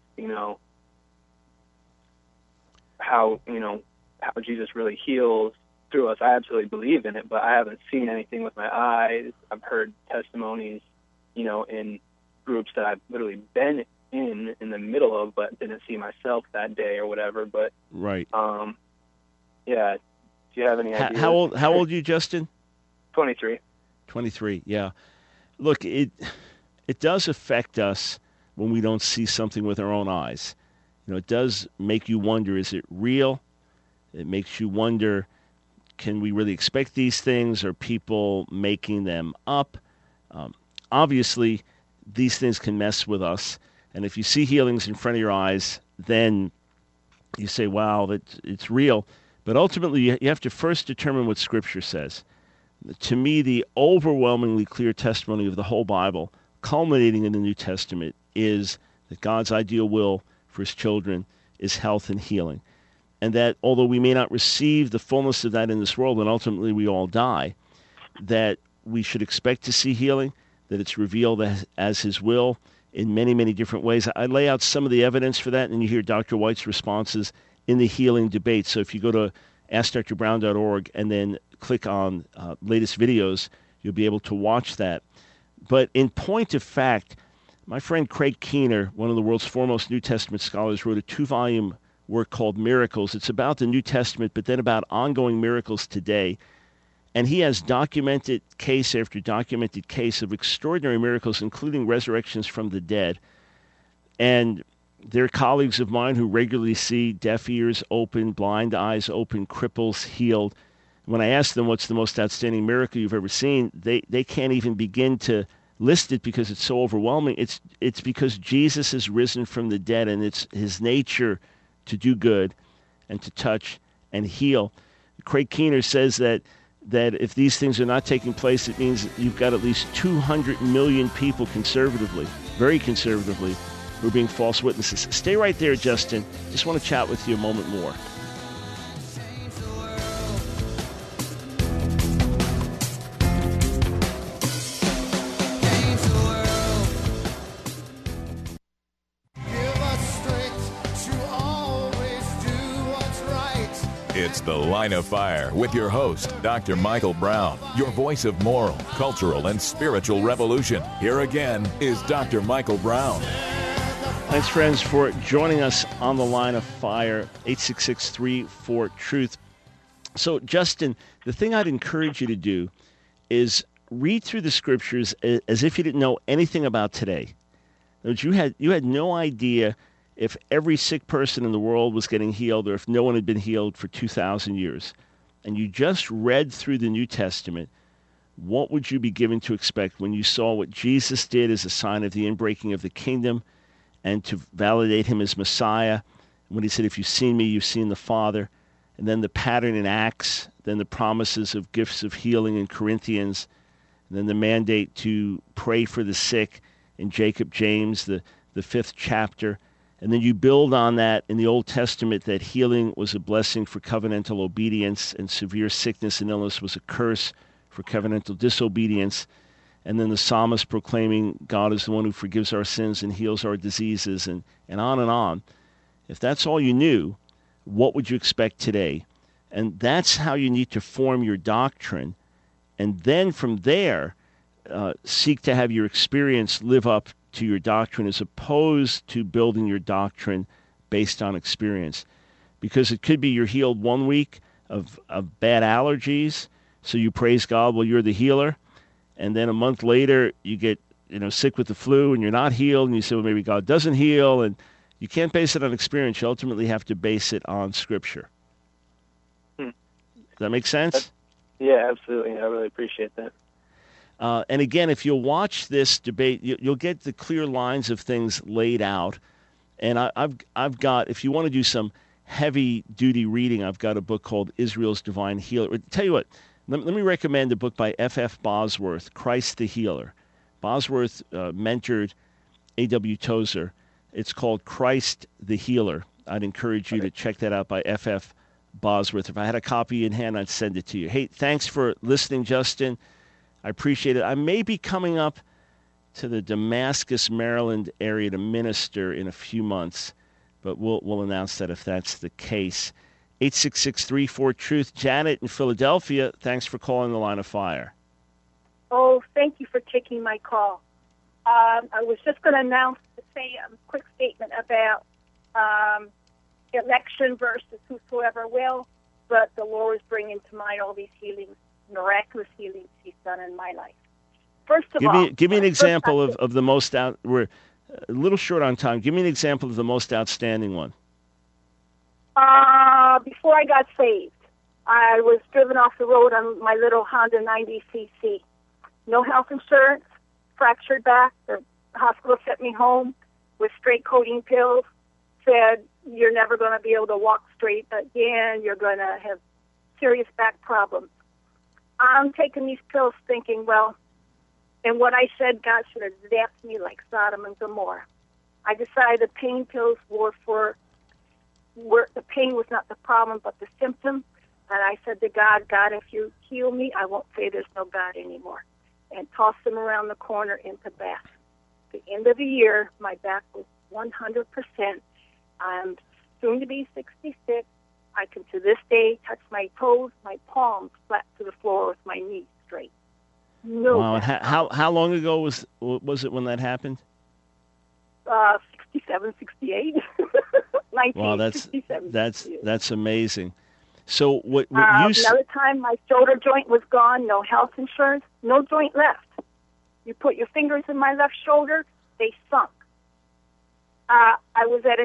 how Jesus really heals through us. I absolutely believe in it, but I haven't seen anything with my eyes. I've heard testimonies, in groups that I've literally been in the middle of, but didn't see myself that day or whatever. But right, yeah. Do you have any ideas? How old are you, Justin? 23. 23. Yeah. Look, it does affect us when we don't see something with our own eyes. It does make you wonder: is it real? It makes you wonder: can we really expect these things? Are people making them up? Obviously, these things can mess with us. And if you see healings in front of your eyes, then you say, wow, it's real. But ultimately, you have to first determine what Scripture says. To me, the overwhelmingly clear testimony of the whole Bible, culminating in the New Testament, is that God's ideal will for his children is health and healing. And that although we may not receive the fullness of that in this world, and ultimately we all die, that we should expect to see healing, that it's revealed as his will in many, many different ways. I lay out some of the evidence for that, and you hear Dr. White's responses in the healing debate. So if you go to AskDrBrown.org and then click on latest videos, you'll be able to watch that. But in point of fact, my friend Craig Keener, one of the world's foremost New Testament scholars, wrote a 2-volume work called Miracles. It's about the New Testament, but then about ongoing miracles today. And he has documented case after documented case of extraordinary miracles, including resurrections from the dead. And there are colleagues of mine who regularly see deaf ears open, blind eyes open, cripples healed. When I ask them what's the most outstanding miracle you've ever seen, they can't even begin to list it because it's so overwhelming. It's because Jesus is risen from the dead, and it's his nature to do good and to touch and heal. Craig Keener says that if these things are not taking place, it means you've got at least 200 million people conservatively, very conservatively, who are being false witnesses. Stay right there, Justin. Just want to chat with you a moment more. It's The Line of Fire with your host, Dr. Michael Brown, your voice of moral, cultural, and spiritual revolution. Here again is Dr. Michael Brown. Thanks, friends, for joining us on The Line of Fire, 866-34-TRUTH. So, Justin, the thing I'd encourage you to do is read through the scriptures as if you didn't know anything about today. You had no idea if every sick person in the world was getting healed or if no one had been healed for 2,000 years. And you just read through the New Testament, what would you be given to expect when you saw what Jesus did as a sign of the inbreaking of the kingdom and to validate him as Messiah? When he said, if you've seen me, you've seen the Father. And then the pattern in Acts, then the promises of gifts of healing in Corinthians, and then the mandate to pray for the sick in Jacob James, the 5th chapter. And then you build on that in the Old Testament, that healing was a blessing for covenantal obedience and severe sickness and illness was a curse for covenantal disobedience. And then the psalmist proclaiming God is the one who forgives our sins and heals our diseases, and on and on. If that's all you knew, what would you expect today? And that's how you need to form your doctrine. And then from there, seek to have your experience live up to your doctrine, as opposed to building your doctrine based on experience. Because it could be you're healed one week of bad allergies, so you praise God, well, you're the healer. And then a month later, you get sick with the flu and you're not healed, and you say, well, maybe God doesn't heal. And you can't base it on experience. You ultimately have to base it on Scripture. Does that make sense? Yeah, absolutely. I really appreciate that. And again, if you'll watch this debate, you'll get the clear lines of things laid out. And I've got, if you want to do some heavy-duty reading, I've got a book called Israel's Divine Healer. Tell you what, let me recommend a book by F.F. Bosworth, Christ the Healer. Bosworth mentored A.W. Tozer. It's called Christ the Healer. I'd encourage you to check that out by F.F. Bosworth. If I had a copy in hand, I'd send it to you. Hey, thanks for listening, Justin. I appreciate it. I may be coming up to the Damascus, Maryland area to minister in a few months, but we'll announce that if that's the case. 866-34-TRUTH. Janet in Philadelphia, thanks for calling The Line of Fire. Oh, thank you for taking my call. I was just going to say a quick statement about election versus whosoever will, but the Lord is bringing to mind all these healings, miraculous healings he's done in my life. First of all, give me an example of the most we're a little short on time. Give me an example of the most outstanding one. Before I got saved, I was driven off the road on my little Honda 90cc. No health insurance, fractured back. The hospital sent me home with straight codeine pills. Said, you're never going to be able to walk straight again. You're going to have serious back problems. I'm taking these pills thinking, well, and what I said, God should have zapped me like Sodom and Gomorrah. I decided the pain pills were the pain was not the problem, but the symptom. And I said to God, if you heal me, I won't say there's no God anymore. And tossed them around the corner into Bath. At the end of the year, my back was 100%. I'm soon to be 66. I can, to this day, touch my toes, my palms flat to the floor with my knees straight. No. Wow. And how long ago was it when that happened? 67, 68. Wow, that's That's amazing. So what you another time my shoulder joint was gone, no health insurance, no joint left. You put your fingers in my left shoulder, they sunk. I was at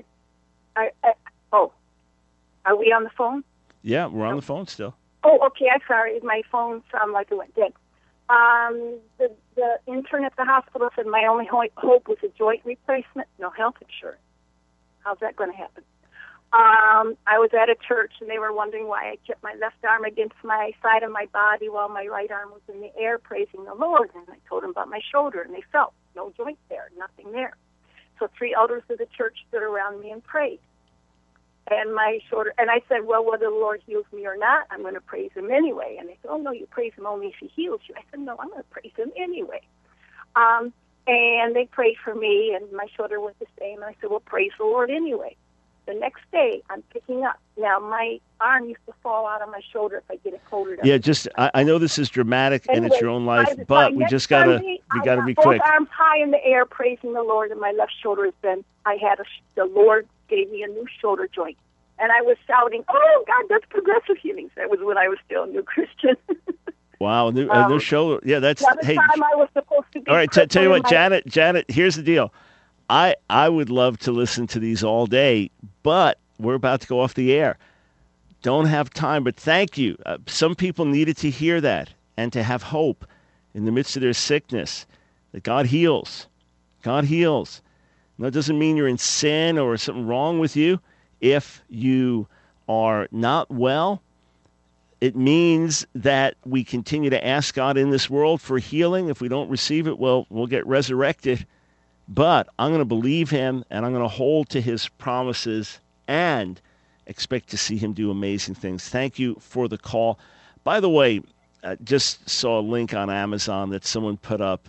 are we on the phone? Yeah, we're on the phone still. Oh, okay, I'm sorry. My phone sounded like it went dead. The intern at the hospital said my only hope was a joint replacement, no health insurance. How's that going to happen? I was at a church, and they were wondering why I kept my left arm against my side of my body while my right arm was in the air praising the Lord. And I told them about my shoulder, and they felt no joint there, nothing there. So 3 elders of the church stood around me and prayed. And my shoulder, and I said, well, whether the Lord heals me or not, I'm going to praise him anyway. And they said, oh, no, you praise him only if he heals you. I said, no, I'm going to praise him anyway. And they prayed for me, and my shoulder was the same. And I said, well, praise the Lord anyway. The next day, I'm picking up. Now, my arm used to fall out of my shoulder if I get it colder. Yeah, just I know this is dramatic and it's your own life, but we just gotta be quick. Both arms high in the air, praising the Lord, and my left shoulder has been. The Lord gave me a new shoulder joint, and I was shouting, "Oh God, that's progressive healing." That was when I was still a new Christian. Wow, a new shoulder. Yeah, that's. Hey, time I was supposed to be. All right, tell you what, Janet. Here's the deal. I would love to listen to these all day, but we're about to go off the air. Don't have time, but thank you. Some people needed to hear that and to have hope in the midst of their sickness, that God heals. God heals. Now, it doesn't mean you're in sin or something wrong with you. If you are not well, it means that we continue to ask God in this world for healing. If we don't receive it, well, we'll get resurrected. But I'm going to believe him, and I'm going to hold to his promises and expect to see him do amazing things. Thank you for the call. By the way, I just saw a link on Amazon that someone put up.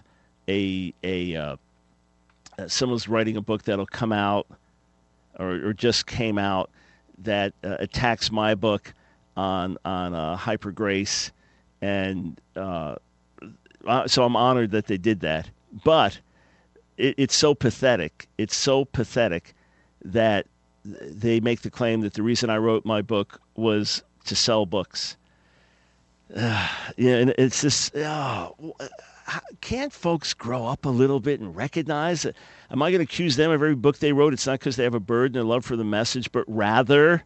Someone's writing a book that'll come out or just came out that attacks my book on hyper grace. And so I'm honored that they did that. But it's so pathetic. It's so pathetic that they make the claim that the reason I wrote my book was to sell books. And it's just, can't folks grow up a little bit and recognize it? Am I going to accuse them of every book they wrote? It's not because they have a burden and love for the message, but rather,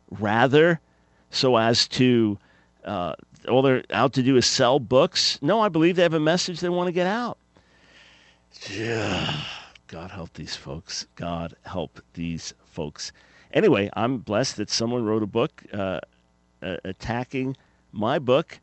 so as to, all they're out to do is sell books? No, I believe they have a message they want to get out. Yeah, God help these folks. God help these folks. Anyway, I'm blessed that someone wrote a book attacking my book.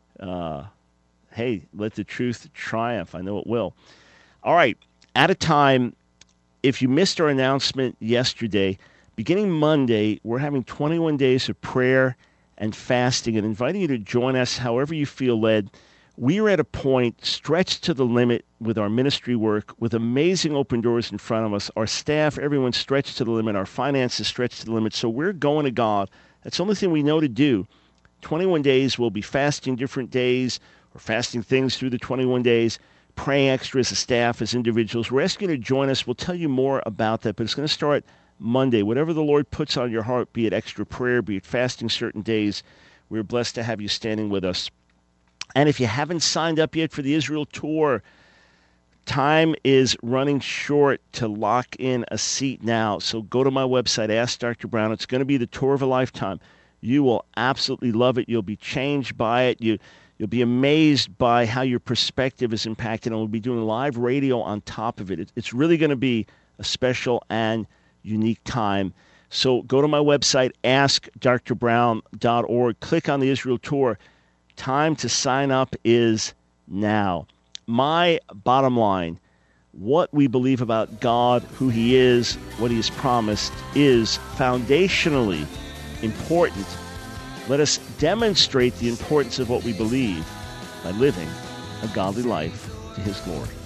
Hey, let the truth triumph. I know it will. All right, at a time, if you missed our announcement yesterday, beginning Monday, we're having 21 days of prayer and fasting and inviting you to join us however you feel led. We are at a point stretched to the limit with our ministry work, with amazing open doors in front of us. Our staff, everyone's stretched to the limit. Our finances stretched to the limit. So we're going to God. That's the only thing we know to do. 21 days, we'll be fasting different days or fasting things through the 21 days, praying extra as a staff, as individuals. We're asking you to join us. We'll tell you more about that, but it's going to start Monday. Whatever the Lord puts on your heart, be it extra prayer, be it fasting certain days, we're blessed to have you standing with us. And if you haven't signed up yet for the Israel tour, time is running short to lock in a seat now. So go to my website, Ask Dr. Brown. It's going to be the tour of a lifetime. You will absolutely love it. You'll be changed by it. You'll be amazed by how your perspective is impacted. And we'll be doing live radio on top of it. It's really going to be a special and unique time. So go to my website, AskDrBrown.org. Click on the Israel tour. Time to sign up is now. My bottom line, what we believe about God, who he is, what he has promised, is foundationally important. Let us demonstrate the importance of what we believe by living a godly life to his glory.